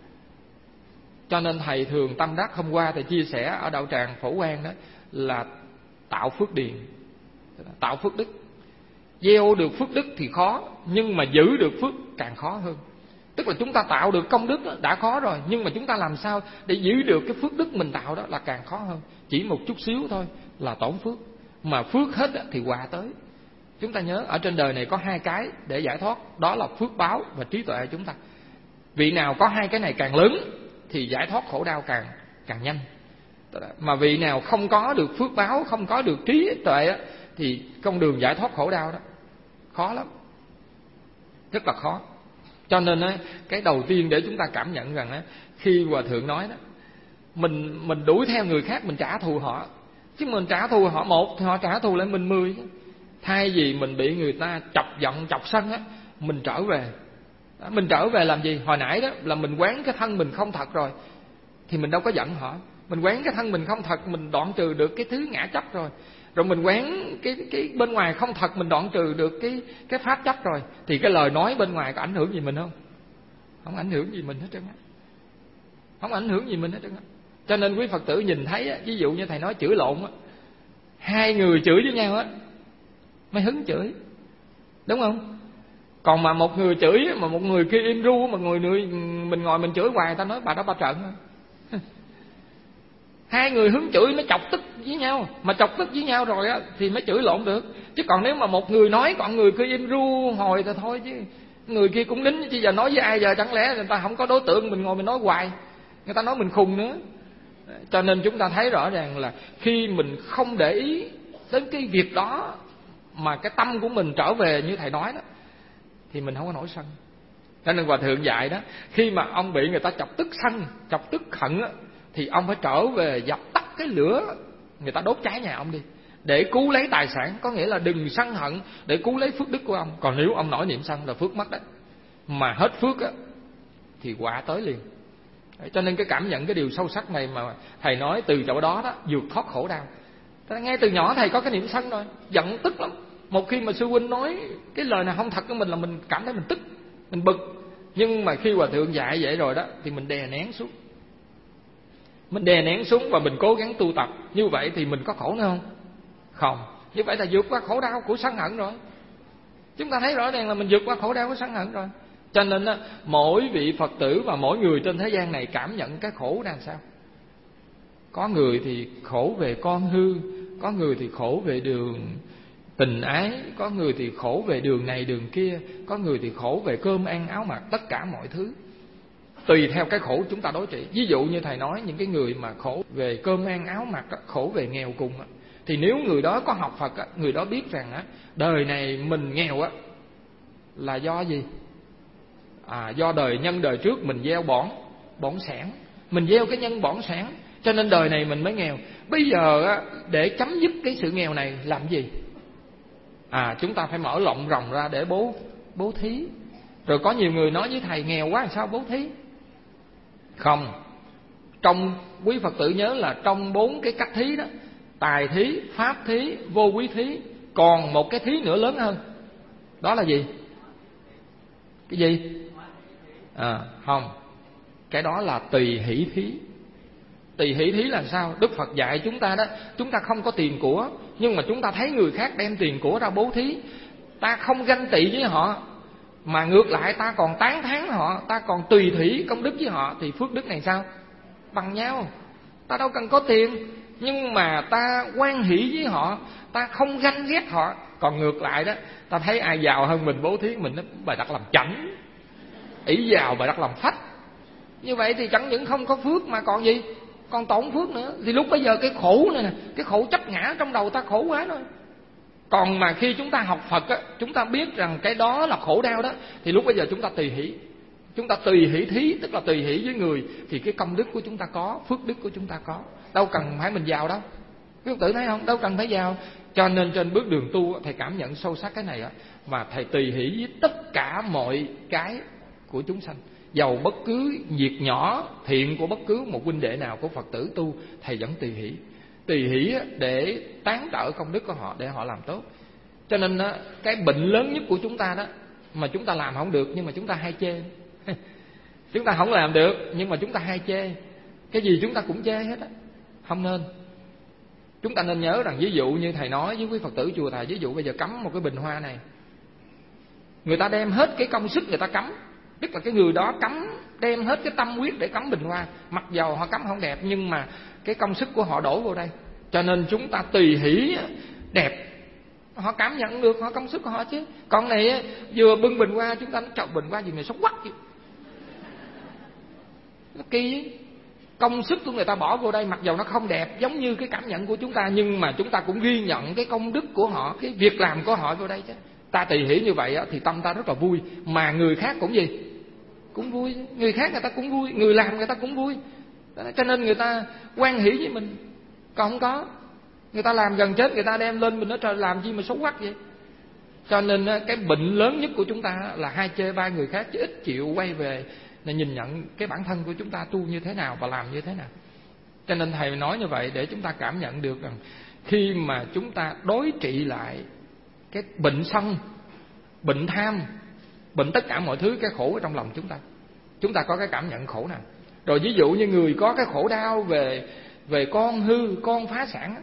Cho nên thầy thường tâm đắc, hôm qua thầy chia sẻ ở đạo tràng Phổ Quang đó, là tạo phước điền, tạo phước đức. Gieo được phước đức thì khó, nhưng mà giữ được phước càng khó hơn. Tức là chúng ta tạo được công đức đã khó rồi, nhưng mà chúng ta làm sao để giữ được cái phước đức mình tạo đó là càng khó hơn. Chỉ một chút xíu thôi là tổn phước, mà phước hết thì hòa tới. Chúng ta nhớ ở trên đời này có 2 cái để giải thoát, đó là phước báo và trí tuệ chúng ta. Vị nào có 2 cái này càng lớn thì giải thoát khổ đau càng nhanh. Mà vị nào không có được phước báo, không có được trí tuệ thì con đường giải thoát khổ đau đó khó lắm, rất là khó. Cho nên cái đầu tiên để chúng ta cảm nhận rằng khi Hòa Thượng nói đó, mình đuổi theo người khác, mình trả thù họ, Chứ mình trả thù họ 1 thì họ trả thù lại mình 10. Thay vì mình bị người ta chọc giận, chọc sân á, mình trở về. Mình trở về làm gì? Hồi nãy đó là mình quán cái thân mình không thật rồi, thì mình đâu có giận họ. Mình quán cái thân mình không thật, mình đoạn trừ được cái thứ ngã chấp rồi. Rồi mình quán cái bên ngoài không thật, mình đoạn trừ được cái pháp chấp rồi. Thì cái lời nói bên ngoài có ảnh hưởng gì mình không? Không ảnh hưởng gì mình hết trơn á. Không ảnh hưởng gì mình hết trơn á. Cho nên quý Phật tử nhìn thấy á, ví dụ như thầy nói chửi lộn á, 2 người chửi với nhau á mới hứng chửi, đúng không? Còn mà một người chửi mà một người kia im ru, mà mình ngồi mình chửi hoài, ta nói bà đó ba trận. 2 người hứng chửi mới chọc tức với nhau, mà chọc tức với nhau rồi á thì mới chửi lộn được. Chứ còn nếu mà một người nói còn người kia im ru hồi thì thôi, chứ người kia cũng nín, chứ giờ nói với ai giờ? Chẳng lẽ người ta không có đối tượng, mình ngồi mình nói hoài, người ta nói mình khùng nữa. Cho nên chúng ta thấy rõ ràng là khi mình không để ý đến cái việc đó, mà cái tâm của mình trở về như thầy nói đó, thì mình không có nổi sân. Cho nên Hòa Thượng dạy đó, khi mà ông bị người ta chọc tức sân, chọc tức hận á, thì ông phải trở về dập tắt cái lửa người ta đốt cháy nhà ông đi, để cứu lấy tài sản. Có nghĩa là đừng sân hận để cứu lấy phước đức của ông. Còn nếu ông nổi niệm sân là phước mất đấy. Mà hết phước á thì quả tới liền. Cho nên cái cảm nhận cái điều sâu sắc này mà thầy nói, từ chỗ đó đó vượt thoát khổ đau. Ngay từ nhỏ thầy có cái niệm sân rồi, giận tức lắm. Một khi mà sư huynh nói cái lời nào không thật của mình là mình cảm thấy mình tức, mình bực. Nhưng mà khi Hòa Thượng dạy vậy rồi đó, thì mình đè nén xuống. Mình đè nén xuống và mình cố gắng tu tập. Như vậy thì mình có khổ nữa không? Không. Như vậy là vượt qua khổ đau của sân hận rồi. Chúng ta thấy rõ ràng là mình vượt qua khổ đau của sân hận rồi. Cho nên mỗi vị Phật tử và mỗi người trên thế gian này cảm nhận cái khổ ra sao. Có người thì khổ về con hư, có người thì khổ về đường tình ái, có người thì khổ về đường này đường kia, có người thì khổ về cơm ăn áo mặc, tất cả mọi thứ. Tùy theo cái khổ chúng ta đối trị. Ví dụ như thầy nói, những cái người mà khổ về cơm ăn áo mặc, khổ về nghèo cùng, thì nếu người đó có học Phật, người đó biết rằng đời này mình nghèo là do gì? Do nhân đời trước mình gieo bỏn sẻn, mình gieo cái nhân bỏn sẻn, cho nên đời này mình mới nghèo. Bây giờ để chấm dứt cái sự nghèo này làm gì? Chúng ta phải mở rộng ròng ra để bố thí. Rồi có nhiều người nói với thầy, nghèo quá sao bố thí? Không. Trong quý Phật tử nhớ là trong 4 cái cách thí đó, tài thí, pháp thí, vô quý thí, còn một cái thí nữa lớn hơn. Đó là gì? Cái gì? Không. Cái đó là tùy hỷ thí. Tùy hỷ thí là sao? Đức Phật dạy chúng ta đó, chúng ta không có tiền của, nhưng mà chúng ta thấy người khác đem tiền của ra bố thí, ta không ganh tị với họ, mà ngược lại ta còn tán thán họ, ta còn tùy thủy công đức với họ, thì phước đức này sao? Bằng nhau. Ta đâu cần có tiền, nhưng mà ta hoan hỷ với họ, ta không ganh ghét họ. Còn ngược lại đó, ta thấy ai giàu hơn mình bố thí, mình nói bài đặt làm chảnh, ỷ giàu bài đặt làm phách. Như vậy thì chẳng những không có phước mà còn gì? Còn tổn phước nữa. Thì lúc bây giờ cái khổ này nè, cái khổ chấp ngã trong đầu ta khổ quá rồi. Còn mà khi chúng ta học Phật chúng ta biết rằng cái đó là khổ đau đó, thì lúc bây giờ chúng ta tùy hỷ. Chúng ta tùy hỷ thí, tức là tùy hỷ với người, thì cái công đức của chúng ta có, phước đức của chúng ta có. Đâu cần phải mình giàu đâu. Quý Phật tử thấy không? Đâu cần phải giàu. Cho nên trên bước đường tu, thầy cảm nhận sâu sắc cái này mà thầy tùy hỷ với tất cả mọi cái của chúng sanh. Dầu bất cứ việc nhỏ thiện của bất cứ một huynh đệ nào của Phật tử tu, thầy vẫn tùy hỷ. Tùy hỷ để tán trợ công đức của họ, để họ làm tốt. Cho nên cái bệnh lớn nhất của chúng ta đó, mà chúng ta làm không được nhưng mà chúng ta hay chê. Chúng ta không làm được nhưng mà chúng ta hay chê. Cái gì chúng ta cũng chê hết á. Không nên. Chúng ta nên nhớ rằng, ví dụ như thầy nói với quý Phật tử chùa thầy, ví dụ bây giờ cắm một cái bình hoa này, người ta đem hết cái công sức người ta cắm, tức là cái người đó cắm, đem hết cái tâm huyết để cắm bình hoa. Mặc dầu họ cắm không đẹp, nhưng mà cái công sức của họ đổ vô đây. Cho nên chúng ta tùy hỷ đẹp, họ cảm nhận được họ công sức của họ chứ. Còn này vừa bưng bình hoa, chúng ta nói trời, bình hoa gì mà xấu quắc chứ, nó kỳ. Công sức của người ta bỏ vô đây, mặc dầu nó không đẹp giống như cái cảm nhận của chúng ta, nhưng mà chúng ta cũng ghi nhận cái công đức của họ, cái việc làm của họ vô đây chứ. Ta tùy hỷ như vậy thì tâm ta rất là vui. Mà người khác cũng gì? Cũng vui. Người khác người ta cũng vui, người làm người ta cũng vui. Cho nên người ta hoan hỷ với mình. Còn không có, Người ta làm gần chết, người ta đem lên mình nói trời làm chi mà xấu quắc vậy. Cho nên cái bệnh lớn nhất của chúng ta là hay chê bai người khác, chứ ít chịu quay về là nhìn nhận cái bản thân của chúng ta tu như thế nào và làm như thế nào. Cho nên thầy nói như vậy để chúng ta cảm nhận được rằng khi mà chúng ta đối trị lại cái bệnh sân, bệnh tham, bệnh tất cả mọi thứ cái khổ ở trong lòng chúng ta có cái cảm nhận khổ nào. Rồi ví dụ như người có cái khổ đau về con hư, con phá sản,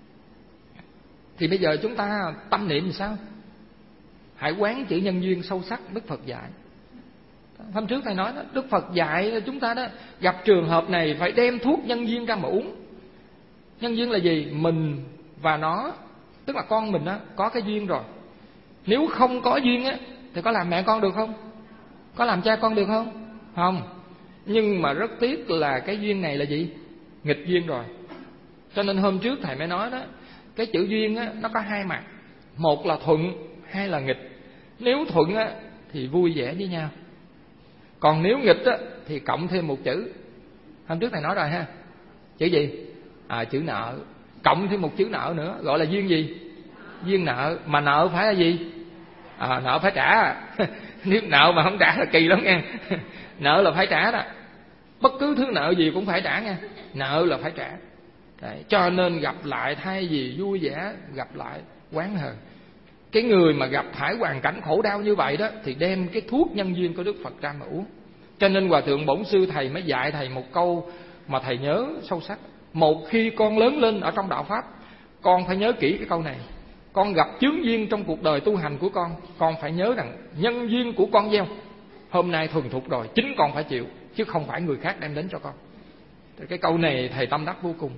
thì bây giờ chúng ta tâm niệm làm sao? Hãy quán chữ nhân duyên sâu sắc Đức Phật dạy. Hôm trước thầy nói đó, Đức Phật dạy chúng ta đó, gặp trường hợp này phải đem thuốc nhân duyên ra mà uống. Nhân duyên là gì? Mình và nó, tức là con mình đó, có cái duyên rồi. Nếu không có duyên á, thì có làm mẹ con được không? Có làm cha con được không? Không. Nhưng mà rất tiếc là cái duyên này là gì? Nghịch duyên rồi. Cho nên hôm trước thầy mới nói đó, cái chữ duyên á, nó có hai mặt. Một là thuận, hai là nghịch. Nếu thuận á, thì vui vẻ với nhau. Còn nếu nghịch á, thì cộng thêm một chữ. Hôm trước thầy nói rồi ha. Chữ gì? Chữ nợ. Cộng thêm một chữ nợ nữa, gọi là duyên gì? Duyên nợ. Mà nợ phải là gì? Nợ phải trả. Nếu nợ mà không trả là kỳ lắm nha. Nợ là phải trả đó. Bất cứ thứ nợ gì cũng phải trả nha. Nợ là phải trả. Đấy. Cho nên gặp lại thay vì vui vẻ, gặp lại oán hờn. Cái người mà gặp phải hoàn cảnh khổ đau như vậy đó, thì đem cái thuốc nhân duyên của Đức Phật ra mà uống. Cho nên Hòa Thượng Bổn Sư thầy mới dạy thầy một câu mà thầy nhớ sâu sắc. Một khi con lớn lên ở trong đạo Pháp, con phải nhớ kỹ cái câu này. Con gặp chướng duyên trong cuộc đời tu hành của con phải nhớ rằng nhân duyên của con gieo hôm nay thuần thục rồi, chính con phải chịu, chứ không phải người khác đem đến cho con. Cái câu này thầy tâm đắc vô cùng.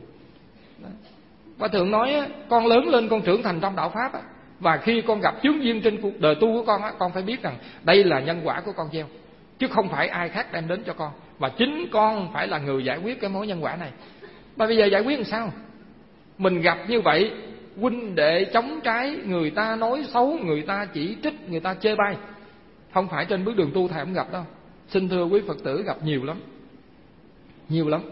Hòa Thượng nói con lớn lên, con trưởng thành trong đạo Pháp, và khi con gặp chướng duyên trên cuộc đời tu của con phải biết rằng đây là nhân quả của con gieo, chứ không phải ai khác đem đến cho con. Và chính con phải là người giải quyết cái mối nhân quả này. Mà bây giờ giải quyết làm sao? Mình gặp như vậy, huynh đệ chống trái, người ta nói xấu, người ta chỉ trích, người ta chê bai. Không phải trên bước đường tu thầy không gặp đâu. Xin thưa quý Phật tử, gặp nhiều lắm. Nhiều lắm.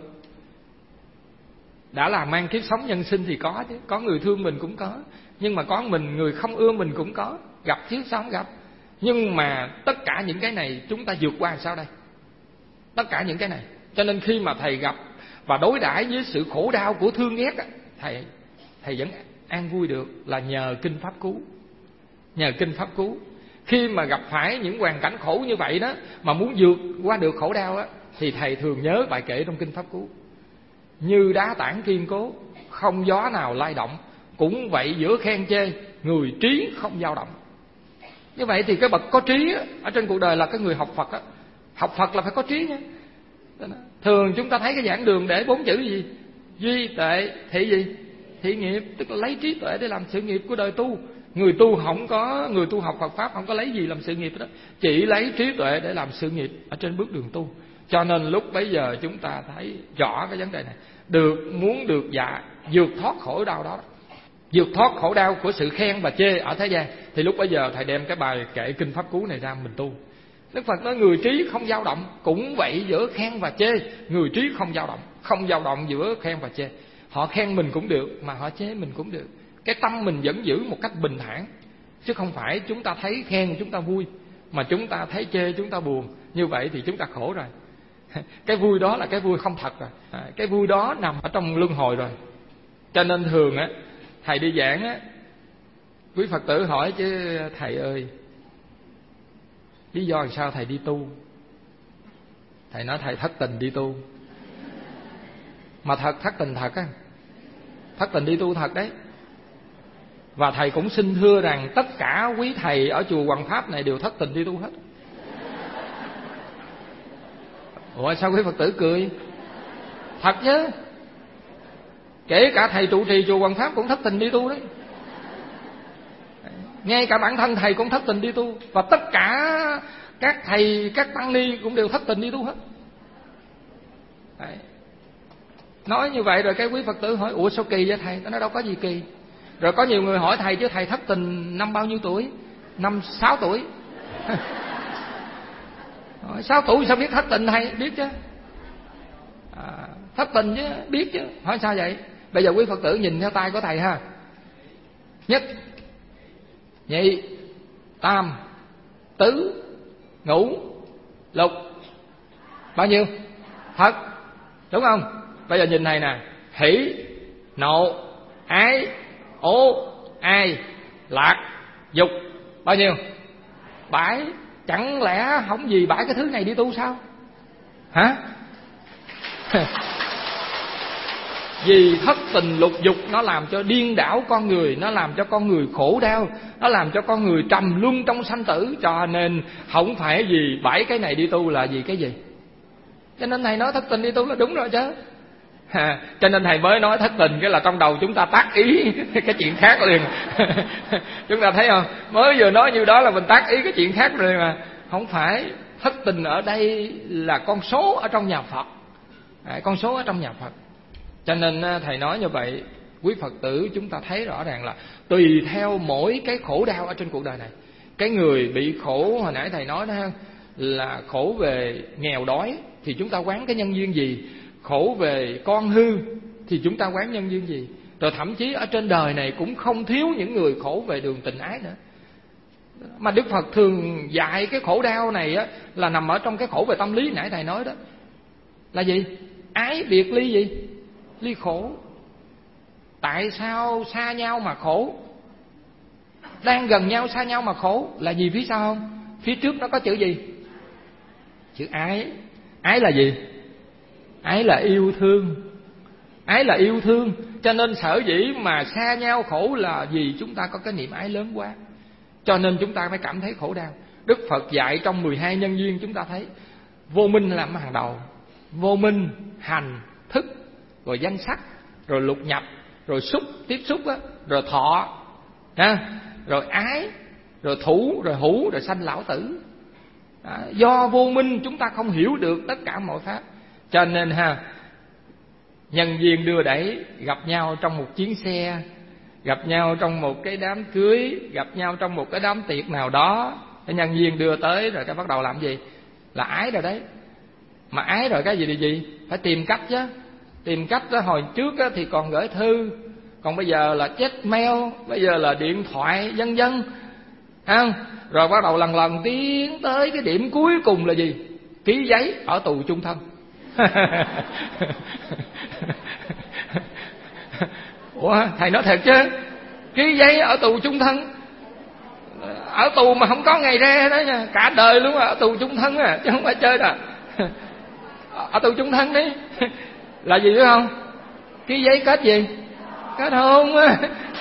Đã là mang kiếp sống nhân sinh thì có chứ. Có người thương mình cũng có. Nhưng mà có mình, người không ưa mình cũng có. Gặp chứ sao không gặp. Nhưng mà tất cả những cái này chúng ta vượt qua làm sao đây? Tất cả những cái này. Cho nên khi mà thầy gặp và đối đãi với sự khổ đau của thương ghét, thầy vẫn an vui được là nhờ kinh Pháp Cú. Nhờ kinh Pháp Cú. Khi mà gặp phải những hoàn cảnh khổ như vậy đó, mà muốn vượt qua được khổ đau á, thì thầy thường nhớ bài kệ trong kinh Pháp Cú. Như đá tảng kiên cố, không gió nào lay động, cũng vậy giữa khen chê, người trí không dao động. Như vậy thì cái bậc có trí á, ở trên cuộc đời là cái người học Phật á. Học Phật là phải có trí nha. Thường chúng ta thấy cái giảng đường để 4 chữ gì? Duy tuệ thị gì? Thị nghiệp. Tức là lấy trí tuệ để làm sự nghiệp của đời tu. Người tu học Phật Pháp không có lấy gì làm sự nghiệp đó, chỉ lấy trí tuệ để làm sự nghiệp ở trên bước đường tu. Cho nên lúc bấy giờ chúng ta thấy rõ cái vấn đề này. Muốn được vượt thoát khổ đau đó, vượt thoát khổ đau của sự khen và chê ở thế gian, thì lúc bấy giờ thầy đem cái bài kệ kinh Pháp Cú này ra mình tu. Đức Phật nói người trí không dao động, cũng vậy giữa khen và chê, người trí không dao động. Không dao động giữa khen và chê. Họ khen mình cũng được, mà họ chê mình cũng được. Cái tâm mình vẫn giữ một cách bình thản, chứ không phải chúng ta thấy khen chúng ta vui, mà chúng ta thấy chê chúng ta buồn. Như vậy thì chúng ta khổ rồi. Cái vui đó là cái vui không thật rồi. Cái vui đó nằm ở trong luân hồi rồi. Cho nên thường á, thầy đi giảng á, quý Phật tử hỏi chứ thầy ơi, lý do làm sao thầy đi tu? Thầy nói thầy thất tình đi tu. Mà thất tình thật á. Thất tình đi tu thật đấy. Và thầy cũng xin thưa rằng tất cả quý thầy ở chùa Hoằng Pháp này đều thất tình đi tu hết. Ủa sao quý Phật tử cười? Thật chứ. Kể cả thầy trụ trì chùa Hoằng Pháp cũng thất tình đi tu đấy. Ngay cả bản thân thầy cũng thất tình đi tu. Và tất cả các thầy, các tăng ni cũng đều thất tình đi tu hết. Đấy. Nói như vậy rồi cái quý Phật tử hỏi ủa sao kỳ vậy thầy? Nó đâu có gì kỳ. Rồi có nhiều người hỏi thầy chứ thầy thất tình năm bao nhiêu tuổi? Năm 6 tuổi. 6 tuổi sao biết thất tình thầy? Biết chứ. Thất tình chứ, biết chứ. Hỏi sao vậy? Bây giờ quý Phật tử nhìn theo tay của thầy ha. Nhất, nhị, tam, tứ, ngũ, lục. Bao nhiêu? Thật, đúng không? Bây giờ nhìn này nè. Hỷ, nộ, ái, ố, ai, lạc, dục. Bao nhiêu? 7. Chẳng lẽ không gì 7 cái thứ này đi tu sao? Hả? Vì thất tình lục dục nó làm cho điên đảo con người, nó làm cho con người khổ đau, nó làm cho con người trầm luân trong sanh tử. Cho nên không phải vì 7 cái này đi tu là vì cái gì. Cho nên thầy nói thất tình đi tu là đúng rồi chứ. Cho nên thầy mới nói thất tình, cái là trong đầu chúng ta tác ý cái chuyện khác liền. Chúng ta thấy không? Mới vừa nói như đó là mình tác ý cái chuyện khác rồi mà. Không phải. Thất tình ở đây là con số ở trong nhà Phật. Con số ở trong nhà Phật. Cho nên thầy nói như vậy, quý Phật tử chúng ta thấy rõ ràng là tùy theo mỗi cái khổ đau ở trên cuộc đời này. Cái người bị khổ hồi nãy thầy nói đó là khổ về nghèo đói thì chúng ta quán cái nhân duyên gì, khổ về con hư thì chúng ta quán nhân duyên gì. Rồi thậm chí ở trên đời này cũng không thiếu những người khổ về đường tình ái nữa. Mà Đức Phật thường dạy cái khổ đau này á, là nằm ở trong cái khổ về tâm lý nãy thầy nói đó. Là gì? Ái biệt ly gì? Ly khổ. Tại sao xa nhau mà khổ? Đang gần nhau xa nhau mà khổ là gì phía sau không? Phía trước nó có chữ gì? Chữ ái. Ái là gì? Ái là yêu thương. Ái là yêu thương. Cho nên sở dĩ mà xa nhau khổ là vì chúng ta có cái niệm ái lớn quá. Cho nên chúng ta mới cảm thấy khổ đau. Đức Phật dạy trong 12 nhân duyên chúng ta thấy vô minh làm hàng đầu. Vô minh, hành, thức, rồi danh sắc, rồi lục nhập, rồi xúc, tiếp xúc á, rồi thọ, rồi ái, rồi thủ, rồi hữu, rồi sanh lão tử. Do vô minh chúng ta không hiểu được tất cả mọi pháp. Cho nên nhân duyên đưa đẩy, gặp nhau trong một chuyến xe, gặp nhau trong một cái đám cưới, gặp nhau trong một cái đám tiệc nào đó. Cái nhân duyên đưa tới rồi cái bắt đầu làm gì? Là ái rồi đấy. Mà ái rồi cái gì thì gì? Phải tìm cách chứ. Tìm cách đó, hồi trước đó thì còn gửi thư, còn bây giờ là chat mail, bây giờ là điện thoại, vân vân. Rồi bắt đầu lần lần tiến tới cái điểm cuối cùng là gì? Ký giấy ở tù chung thân. Ủa thầy nói thật chứ? Ký giấy ở tù chung thân. Ở tù mà không có ngày ra đó nha. Cả đời luôn ở tù chung thân chứ không phải chơi đâu. Ở tù chung thân đi. Là gì biết không? Ký giấy kết gì? Kết hôn á.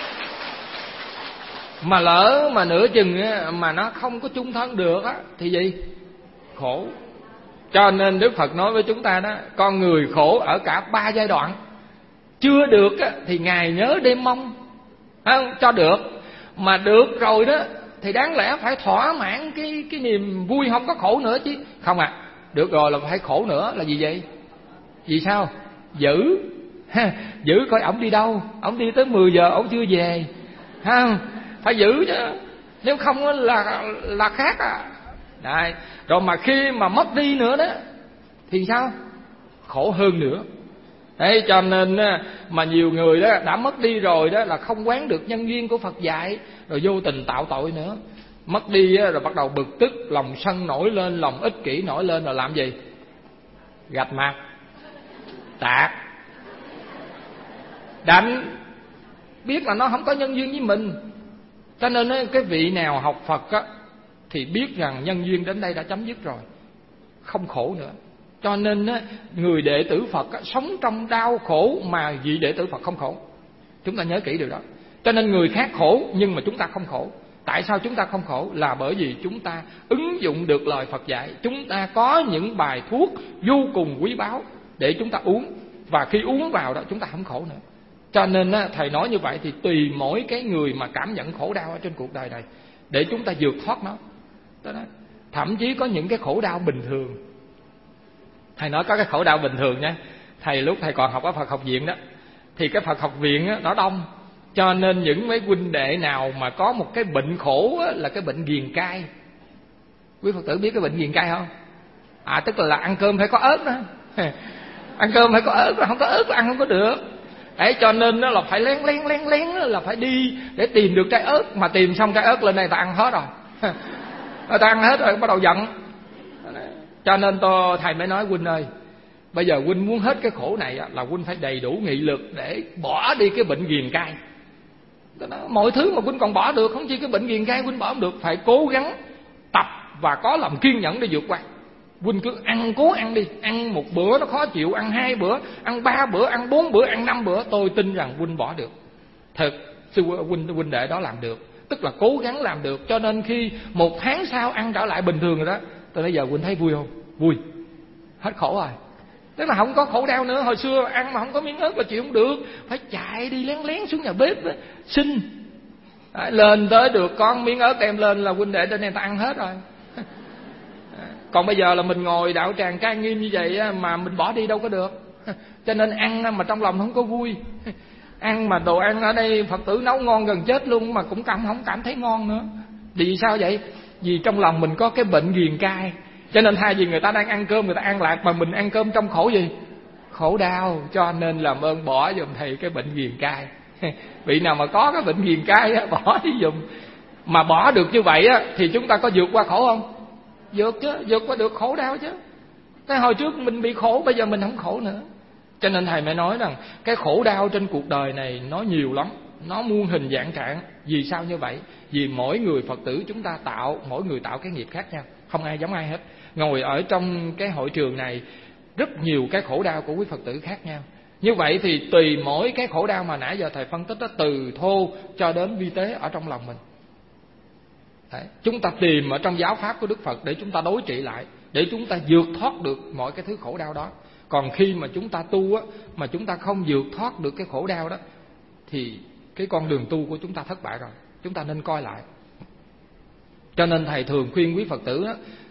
Mà lỡ mà nửa chừng mà nó không có chung thân được á thì gì? Khổ. Cho nên Đức Phật nói với chúng ta đó, con người khổ ở cả 3 giai đoạn. Chưa được á thì ngày nhớ đêm mong, không cho được. Mà được rồi đó thì đáng lẽ phải thỏa mãn cái niềm vui, không có khổ nữa chứ. Không được rồi là phải khổ nữa là gì vậy? Vì sao? Giữ. Giữ coi ổng đi đâu. Ổng đi tới 10 giờ ổng chưa về. Phải giữ chứ. Nếu không là khác Đấy. Rồi mà khi mà mất đi nữa đó thì sao? Khổ hơn nữa. Đấy, cho nên mà nhiều người đó đã mất đi rồi đó là không quán được nhân duyên của Phật dạy, rồi vô tình tạo tội nữa. Mất đi rồi bắt đầu bực tức, lòng sân nổi lên, lòng ích kỷ nổi lên, rồi làm gì? Gạch mặt, tạt, đánh. Biết là nó không có nhân duyên với mình. Cho nên cái vị nào học Phật á thì biết rằng nhân duyên đến đây đã chấm dứt rồi, không khổ nữa. Cho nên người đệ tử Phật sống trong đau khổ mà vị đệ tử Phật không khổ. Chúng ta nhớ kỹ điều đó. Cho nên người khác khổ nhưng mà chúng ta không khổ. Tại sao chúng ta không khổ? Là bởi vì chúng ta ứng dụng được lời Phật dạy. Chúng ta có những bài thuốc vô cùng quý báu để chúng ta uống. Và khi uống vào đó chúng ta không khổ nữa. Cho nên thầy nói như vậy thì tùy mỗi cái người mà cảm nhận khổ đau ở trên cuộc đời này để chúng ta vượt thoát nó. Thậm chí có những cái khổ đau bình thường. Thầy nói có cái khổ đau bình thường nha. Thầy lúc thầy còn học ở Phật học viện đó thì cái Phật học viện đó, nó đông. Cho nên những mấy huynh đệ nào mà có một cái bệnh khổ đó, là cái bệnh ghiền cay. Quý Phật tử biết cái bệnh ghiền cay không? Tức là ăn cơm phải có ớt đó. Ăn cơm phải có ớt, không có ớt ăn không có được. Đấy, cho nên nó là phải lén là phải đi để tìm được trái ớt, mà tìm xong trái ớt lên đây ta ăn hết rồi. Ta ăn hết rồi bắt đầu giận. Cho nên thầy mới nói huynh ơi, bây giờ huynh muốn hết cái khổ này là huynh phải đầy đủ nghị lực để bỏ đi cái bệnh ghiền cai. Mọi thứ mà huynh còn bỏ được, không chỉ cái bệnh ghiền cai huynh bỏ không được, phải cố gắng tập và có lòng kiên nhẫn để vượt qua. Huynh cứ ăn, cố ăn đi. Ăn một bữa nó khó chịu, ăn 2 bữa, ăn 3 bữa, ăn 4 bữa, ăn 5 bữa, tôi tin rằng huynh bỏ được. Thật, sư huynh đệ đó làm được, tức là cố gắng làm được. Cho nên khi 1 tháng sau ăn trở lại bình thường rồi đó, tôi nói giờ huynh thấy vui không? Vui, hết khổ rồi. Tức là không có khổ đau nữa. Hồi xưa ăn mà không có miếng ớt là chịu không được, phải chạy đi lén xuống nhà bếp đó, xin. Lên tới được con miếng ớt đem lên là huynh đệ trên đây ta ăn hết rồi. Còn bây giờ là mình ngồi đạo tràng cai nghiêm như vậy mà mình bỏ đi đâu có được. Cho nên ăn mà trong lòng không có vui. Ăn mà đồ ăn ở đây Phật tử nấu ngon gần chết luôn mà cũng không cảm thấy ngon nữa. Vì sao vậy? Vì trong lòng mình có cái bệnh ghiền cai. Cho nên thay vì người ta đang ăn cơm người ta ăn lạc, mà mình ăn cơm trong khổ gì? Khổ đau. Cho nên làm ơn bỏ giùm thầy cái bệnh ghiền cai. Vị nào mà có cái bệnh ghiền cai bỏ đi giùm. Mà bỏ được như vậy thì chúng ta có vượt qua khổ không? Vượt chứ, vượt qua được khổ đau chứ. Cái hồi trước mình bị khổ, bây giờ mình không khổ nữa. Cho nên thầy mới nói rằng cái khổ đau trên cuộc đời này nó nhiều lắm, nó muôn hình vạn trạng. Vì sao như vậy? Vì mỗi người Phật tử chúng ta mỗi người tạo cái nghiệp khác nhau, không ai giống ai hết. Ngồi ở trong cái hội trường này rất nhiều cái khổ đau của quý Phật tử khác nhau. Như vậy thì tùy mỗi cái khổ đau mà nãy giờ thầy phân tích đó, từ thô cho đến vi tế ở trong lòng mình. Đấy, chúng ta tìm ở trong giáo pháp của Đức Phật để chúng ta đối trị lại, để chúng ta vượt thoát được mọi cái thứ khổ đau đó. Còn khi mà chúng ta tu mà chúng ta không vượt thoát được cái khổ đau đó thì cái con đường tu của chúng ta thất bại rồi. Chúng ta nên coi lại. Cho nên thầy thường khuyên quý Phật tử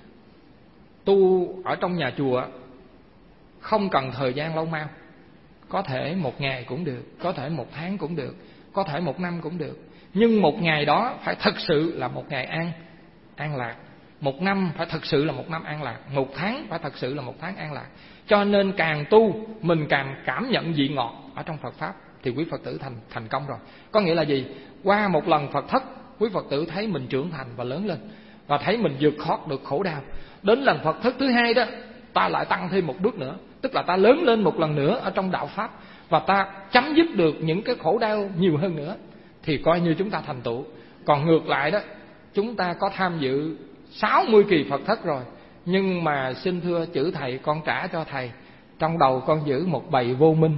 tu ở trong nhà chùa không cần thời gian lâu mau. Có thể 1 ngày cũng được, có thể 1 tháng cũng được, có thể 1 năm cũng được. Nhưng 1 ngày đó phải thật sự là 1 ngày an lạc. 1 năm phải thật sự là 1 năm an lạc. 1 tháng phải thật sự là 1 tháng an lạc. Cho nên càng tu mình càng cảm nhận vị ngọt ở trong Phật Pháp thì quý Phật tử thành công rồi. Có nghĩa là gì? Qua một lần Phật thất, quý Phật tử thấy mình trưởng thành và lớn lên, và thấy mình vượt thoát được khổ đau. Đến lần Phật thất thứ 2 đó, ta lại tăng thêm một bước nữa, tức là ta lớn lên một lần nữa ở trong đạo Pháp, và ta chấm dứt được những cái khổ đau nhiều hơn nữa, thì coi như chúng ta thành tựu. Còn ngược lại đó, chúng ta có tham dự 60 kỳ Phật thất rồi, nhưng mà xin thưa chữ thầy con trả cho thầy, trong đầu con giữ một bầy vô minh.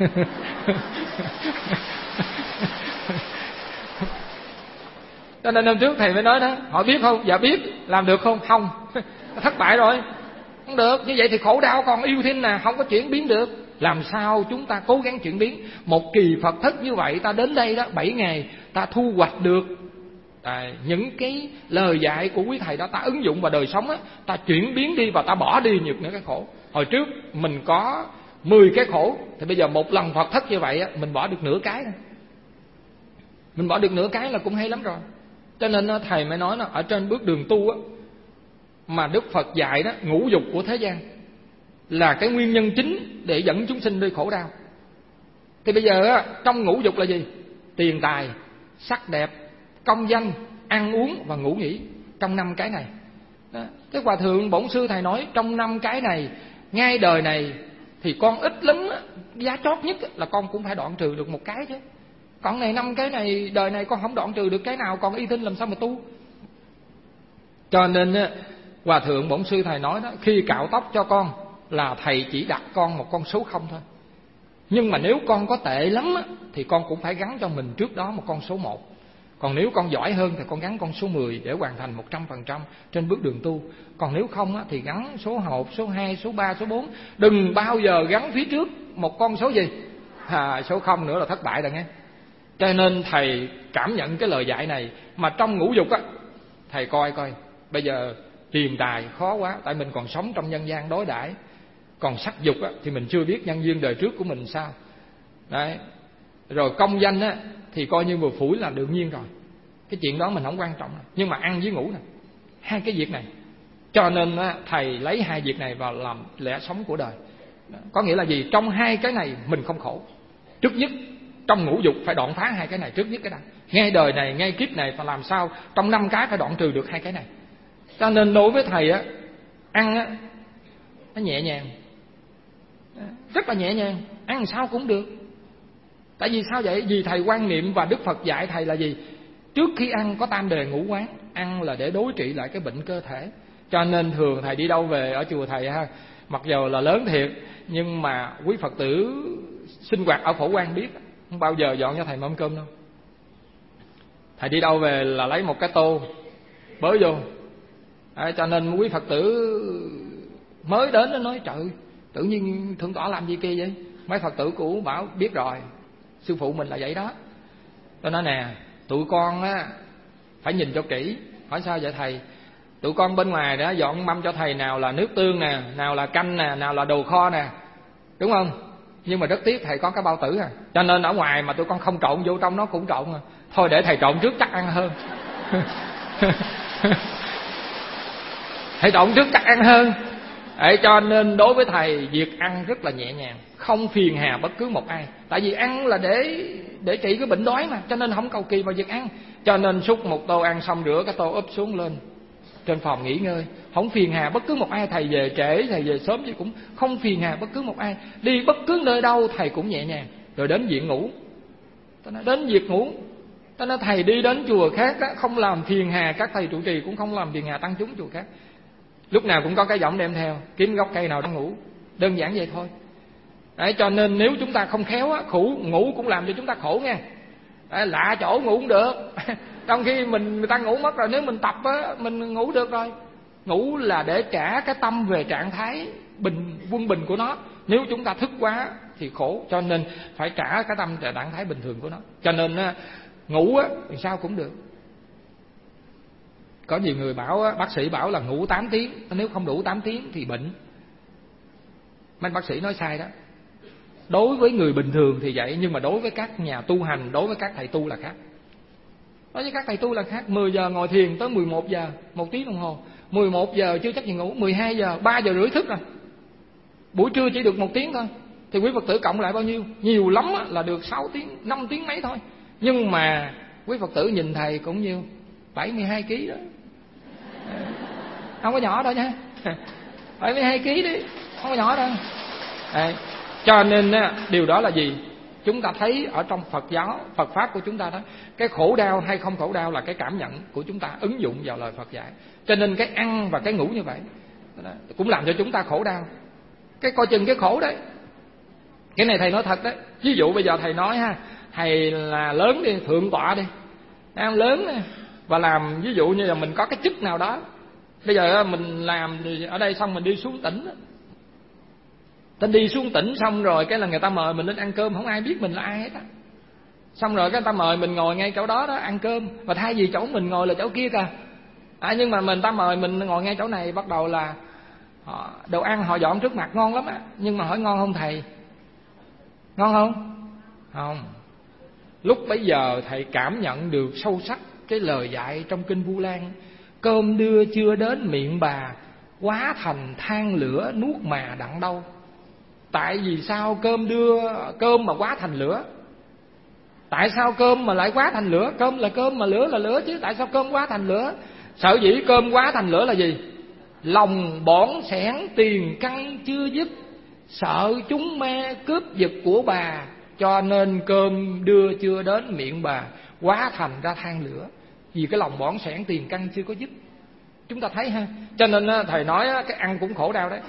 Cho nên năm trước thầy mới nói đó, họ biết không? Dạ biết. Làm được không? Không. Thất bại rồi, không được. Như vậy thì khổ đau còn yêu thêm nè, không có chuyển biến được. Làm sao chúng ta cố gắng chuyển biến? Một kỳ Phật thất như vậy, ta đến đây đó 7 ngày, ta thu hoạch được những cái lời dạy của quý thầy đó, ta ứng dụng vào đời sống á, ta chuyển biến đi và ta bỏ đi những cái khổ. Hồi trước mình có 10 cái khổ, thì bây giờ một lần Phật thất như vậy á, mình bỏ được nửa cái thôi. Mình bỏ được nửa cái là cũng hay lắm rồi. Cho nên thầy mới nói là ở trên bước đường tu á, mà Đức Phật dạy đó, ngũ dục của thế gian là cái nguyên nhân chính để dẫn chúng sinh đi khổ đau. Thì bây giờ á, trong ngũ dục là gì? Tiền tài, sắc đẹp, công danh, ăn uống và ngủ nghỉ. Trong 5 cái này đó. Cái Hòa Thượng Bổn Sư thầy nói trong 5 cái này, ngay đời này thì con ít lắm á, giá chót nhất là con cũng phải đoạn trừ được một cái chứ. Còn này 5 cái này, đời này con không đoạn trừ được cái nào, còn y tinh làm sao mà tu. Cho nên Hòa Thượng Bổn Sư thầy nói đó, khi cạo tóc cho con là thầy chỉ đặt con một con số 0 thôi. Nhưng mà nếu con có tệ lắm á, thì con cũng phải gắn cho mình trước đó một con số 1. Còn nếu con giỏi hơn thì con gắn con số 10 để hoàn thành 100% trên bước đường tu. Còn nếu không á, thì gắn số 1, số 2, số 3, số 4. Đừng bao giờ gắn phía trước một con số gì? Số 0 nữa là thất bại rồi nghe. Cho nên thầy cảm nhận cái lời dạy này. Mà trong ngũ dục á, thầy coi bây giờ tiền tài khó quá, tại mình còn sống trong nhân gian đối đãi. Còn sắc dục á, thì mình chưa biết nhân duyên đời trước của mình sao. Đấy. Rồi công danh á, thì coi như vừa phủi là đương nhiên rồi. Cái chuyện đó mình không quan trọng. Nhưng mà ăn với ngủ nè, 2 cái việc này. Cho nên á, thầy lấy 2 việc này vào làm lẽ sống của đời. Có nghĩa là gì? Trong 2 cái này mình không khổ. Trước nhất trong ngũ dục phải đoạn phá hai cái này trước nhất cái này. Ngay đời này, ngay kiếp này phải làm sao trong 5 cái phải đoạn trừ được hai cái này. Cho nên đối với thầy á, ăn á nó nhẹ nhàng, rất là nhẹ nhàng, ăn làm sao cũng được. Tại vì sao vậy? Vì thầy quan niệm và Đức Phật dạy thầy là gì? Trước khi ăn có tam đề ngũ quán, ăn là để đối trị lại cái bệnh cơ thể. Cho nên thường thầy đi đâu về ở chùa thầy ha, mặc dù là lớn thiệt, nhưng mà quý Phật tử sinh hoạt ở Phổ Quang biết, không bao giờ dọn cho thầy mâm cơm đâu. Thầy đi đâu về là lấy một cái tô bới vô. Cho nên quý Phật tử mới đến nó nói trời, tự nhiên Thượng tọa làm gì kia vậy? Mấy Phật tử cũ bảo biết rồi, sư phụ mình là vậy đó. Tôi nói nè, tụi con á phải nhìn cho kỹ. Hỏi sao vậy thầy? Tụi con bên ngoài đã dọn mâm cho thầy, nào là nước tương nè, nào là canh nè, nào là đồ kho nè, đúng không? Nhưng mà rất tiếc thầy có cái bao tử à, cho nên ở ngoài mà tụi con không trộn vô trong nó cũng trộn à. Thôi để thầy trộn trước chắc ăn hơn. Thầy trộn trước chắc ăn hơn. Cho nên đối với thầy việc ăn rất là nhẹ nhàng, không phiền hà bất cứ một ai. Tại vì ăn là để trị cái bệnh đói mà, cho nên không cầu kỳ vào việc ăn. Cho nên xúc một tô ăn xong rửa cái tô úp xuống lên trên phòng nghỉ ngơi, không phiền hà bất cứ một ai. Thầy về trễ, thầy về sớm chứ cũng không phiền hà bất cứ một ai. Đi bất cứ nơi đâu thầy cũng nhẹ nhàng. Rồi đến viện ngủ, ta nói đến việc ngủ, ta nói thầy đi đến chùa khác đó, không làm phiền hà các thầy trụ trì, cũng không làm phiền hà tăng chúng chùa khác. Lúc nào cũng có cái võng đem theo, kiếm gốc cây nào đang ngủ, đơn giản vậy thôi. Cho nên nếu chúng ta không khéo á, ngủ cũng làm cho chúng ta khổ nha. Lạ chỗ ngủ cũng được. Trong khi người ta ngủ mất rồi, nếu mình tập á, mình ngủ được rồi. Ngủ là để trả cái tâm về trạng thái quân bình của nó. Nếu chúng ta thức quá thì khổ, cho nên phải trả cái tâm về trạng thái bình thường của nó. Cho nên ngủ á thì sao cũng được. Có nhiều người bảo, bác sĩ bảo là ngủ 8 tiếng, nếu không đủ 8 tiếng thì bệnh. Mấy bác sĩ nói sai đó. Đối với người bình thường thì vậy, nhưng mà đối với các nhà tu hành, đối với các thầy tu là khác. Đối với các thầy tu là khác. 10 giờ ngồi thiền tới 11 giờ, 1 tiếng đồng hồ. 11 giờ chưa chắc gì ngủ, 12 giờ, 3 giờ rưỡi thức rồi. Buổi trưa chỉ được 1 tiếng thôi. Thì quý Phật tử cộng lại bao nhiêu? Nhiều lắm là được 6 tiếng, 5 tiếng mấy thôi. Nhưng mà quý Phật tử nhìn thầy cũng nhiêu? 72 kg đó. Không có nhỏ đâu nha. 72 kg đi, không có nhỏ đâu. Cho nên điều đó là gì? Chúng ta thấy ở trong Phật giáo, Phật Pháp của chúng ta đó, cái khổ đau hay không khổ đau là cái cảm nhận của chúng ta ứng dụng vào lời Phật dạy. Cho nên cái ăn và cái ngủ như vậy cũng làm cho chúng ta khổ đau. Cái coi chừng cái khổ đấy. Cái này thầy nói thật đấy. Ví dụ bây giờ thầy nói ha, thầy là lớn đi, thượng tọa đi, ăn lớn đi, và làm ví dụ như là mình có cái chức nào đó. Bây giờ mình làm ở đây xong mình đi xuống tỉnh. Tên đi xuống tỉnh xong rồi cái là người ta mời mình lên ăn cơm, không ai biết mình là ai hết á. Xong rồi cái người ta mời mình ngồi ngay chỗ đó đó ăn cơm, và thay vì chỗ mình ngồi là chỗ kia kìa. Nhưng mà người ta mời mình ngồi ngay chỗ này, bắt đầu là đồ ăn họ dọn trước mặt ngon lắm á. Nhưng mà hỏi ngon không thầy? Ngon không? Không. Lúc bấy giờ thầy cảm nhận được sâu sắc cái lời dạy trong kinh Vu Lan: cơm đưa chưa đến miệng bà, quá thành than lửa nuốt mà đặng đâu. Tại vì sao cơm mà quá thành lửa? Tại sao cơm mà lại quá thành lửa? Cơm là cơm mà lửa là lửa chứ. Tại sao cơm quá thành lửa? Sở dĩ cơm quá thành lửa là gì? Lòng bỏn sẻn tiền căn chưa dứt, sợ chúng ma cướp giật của bà, cho nên cơm đưa chưa đến miệng bà, quá thành ra than lửa. Vì cái lòng bỏn sẻn tiền căn chưa có dứt. Chúng ta thấy ha. Cho nên thầy nói cái ăn cũng khổ đau đấy.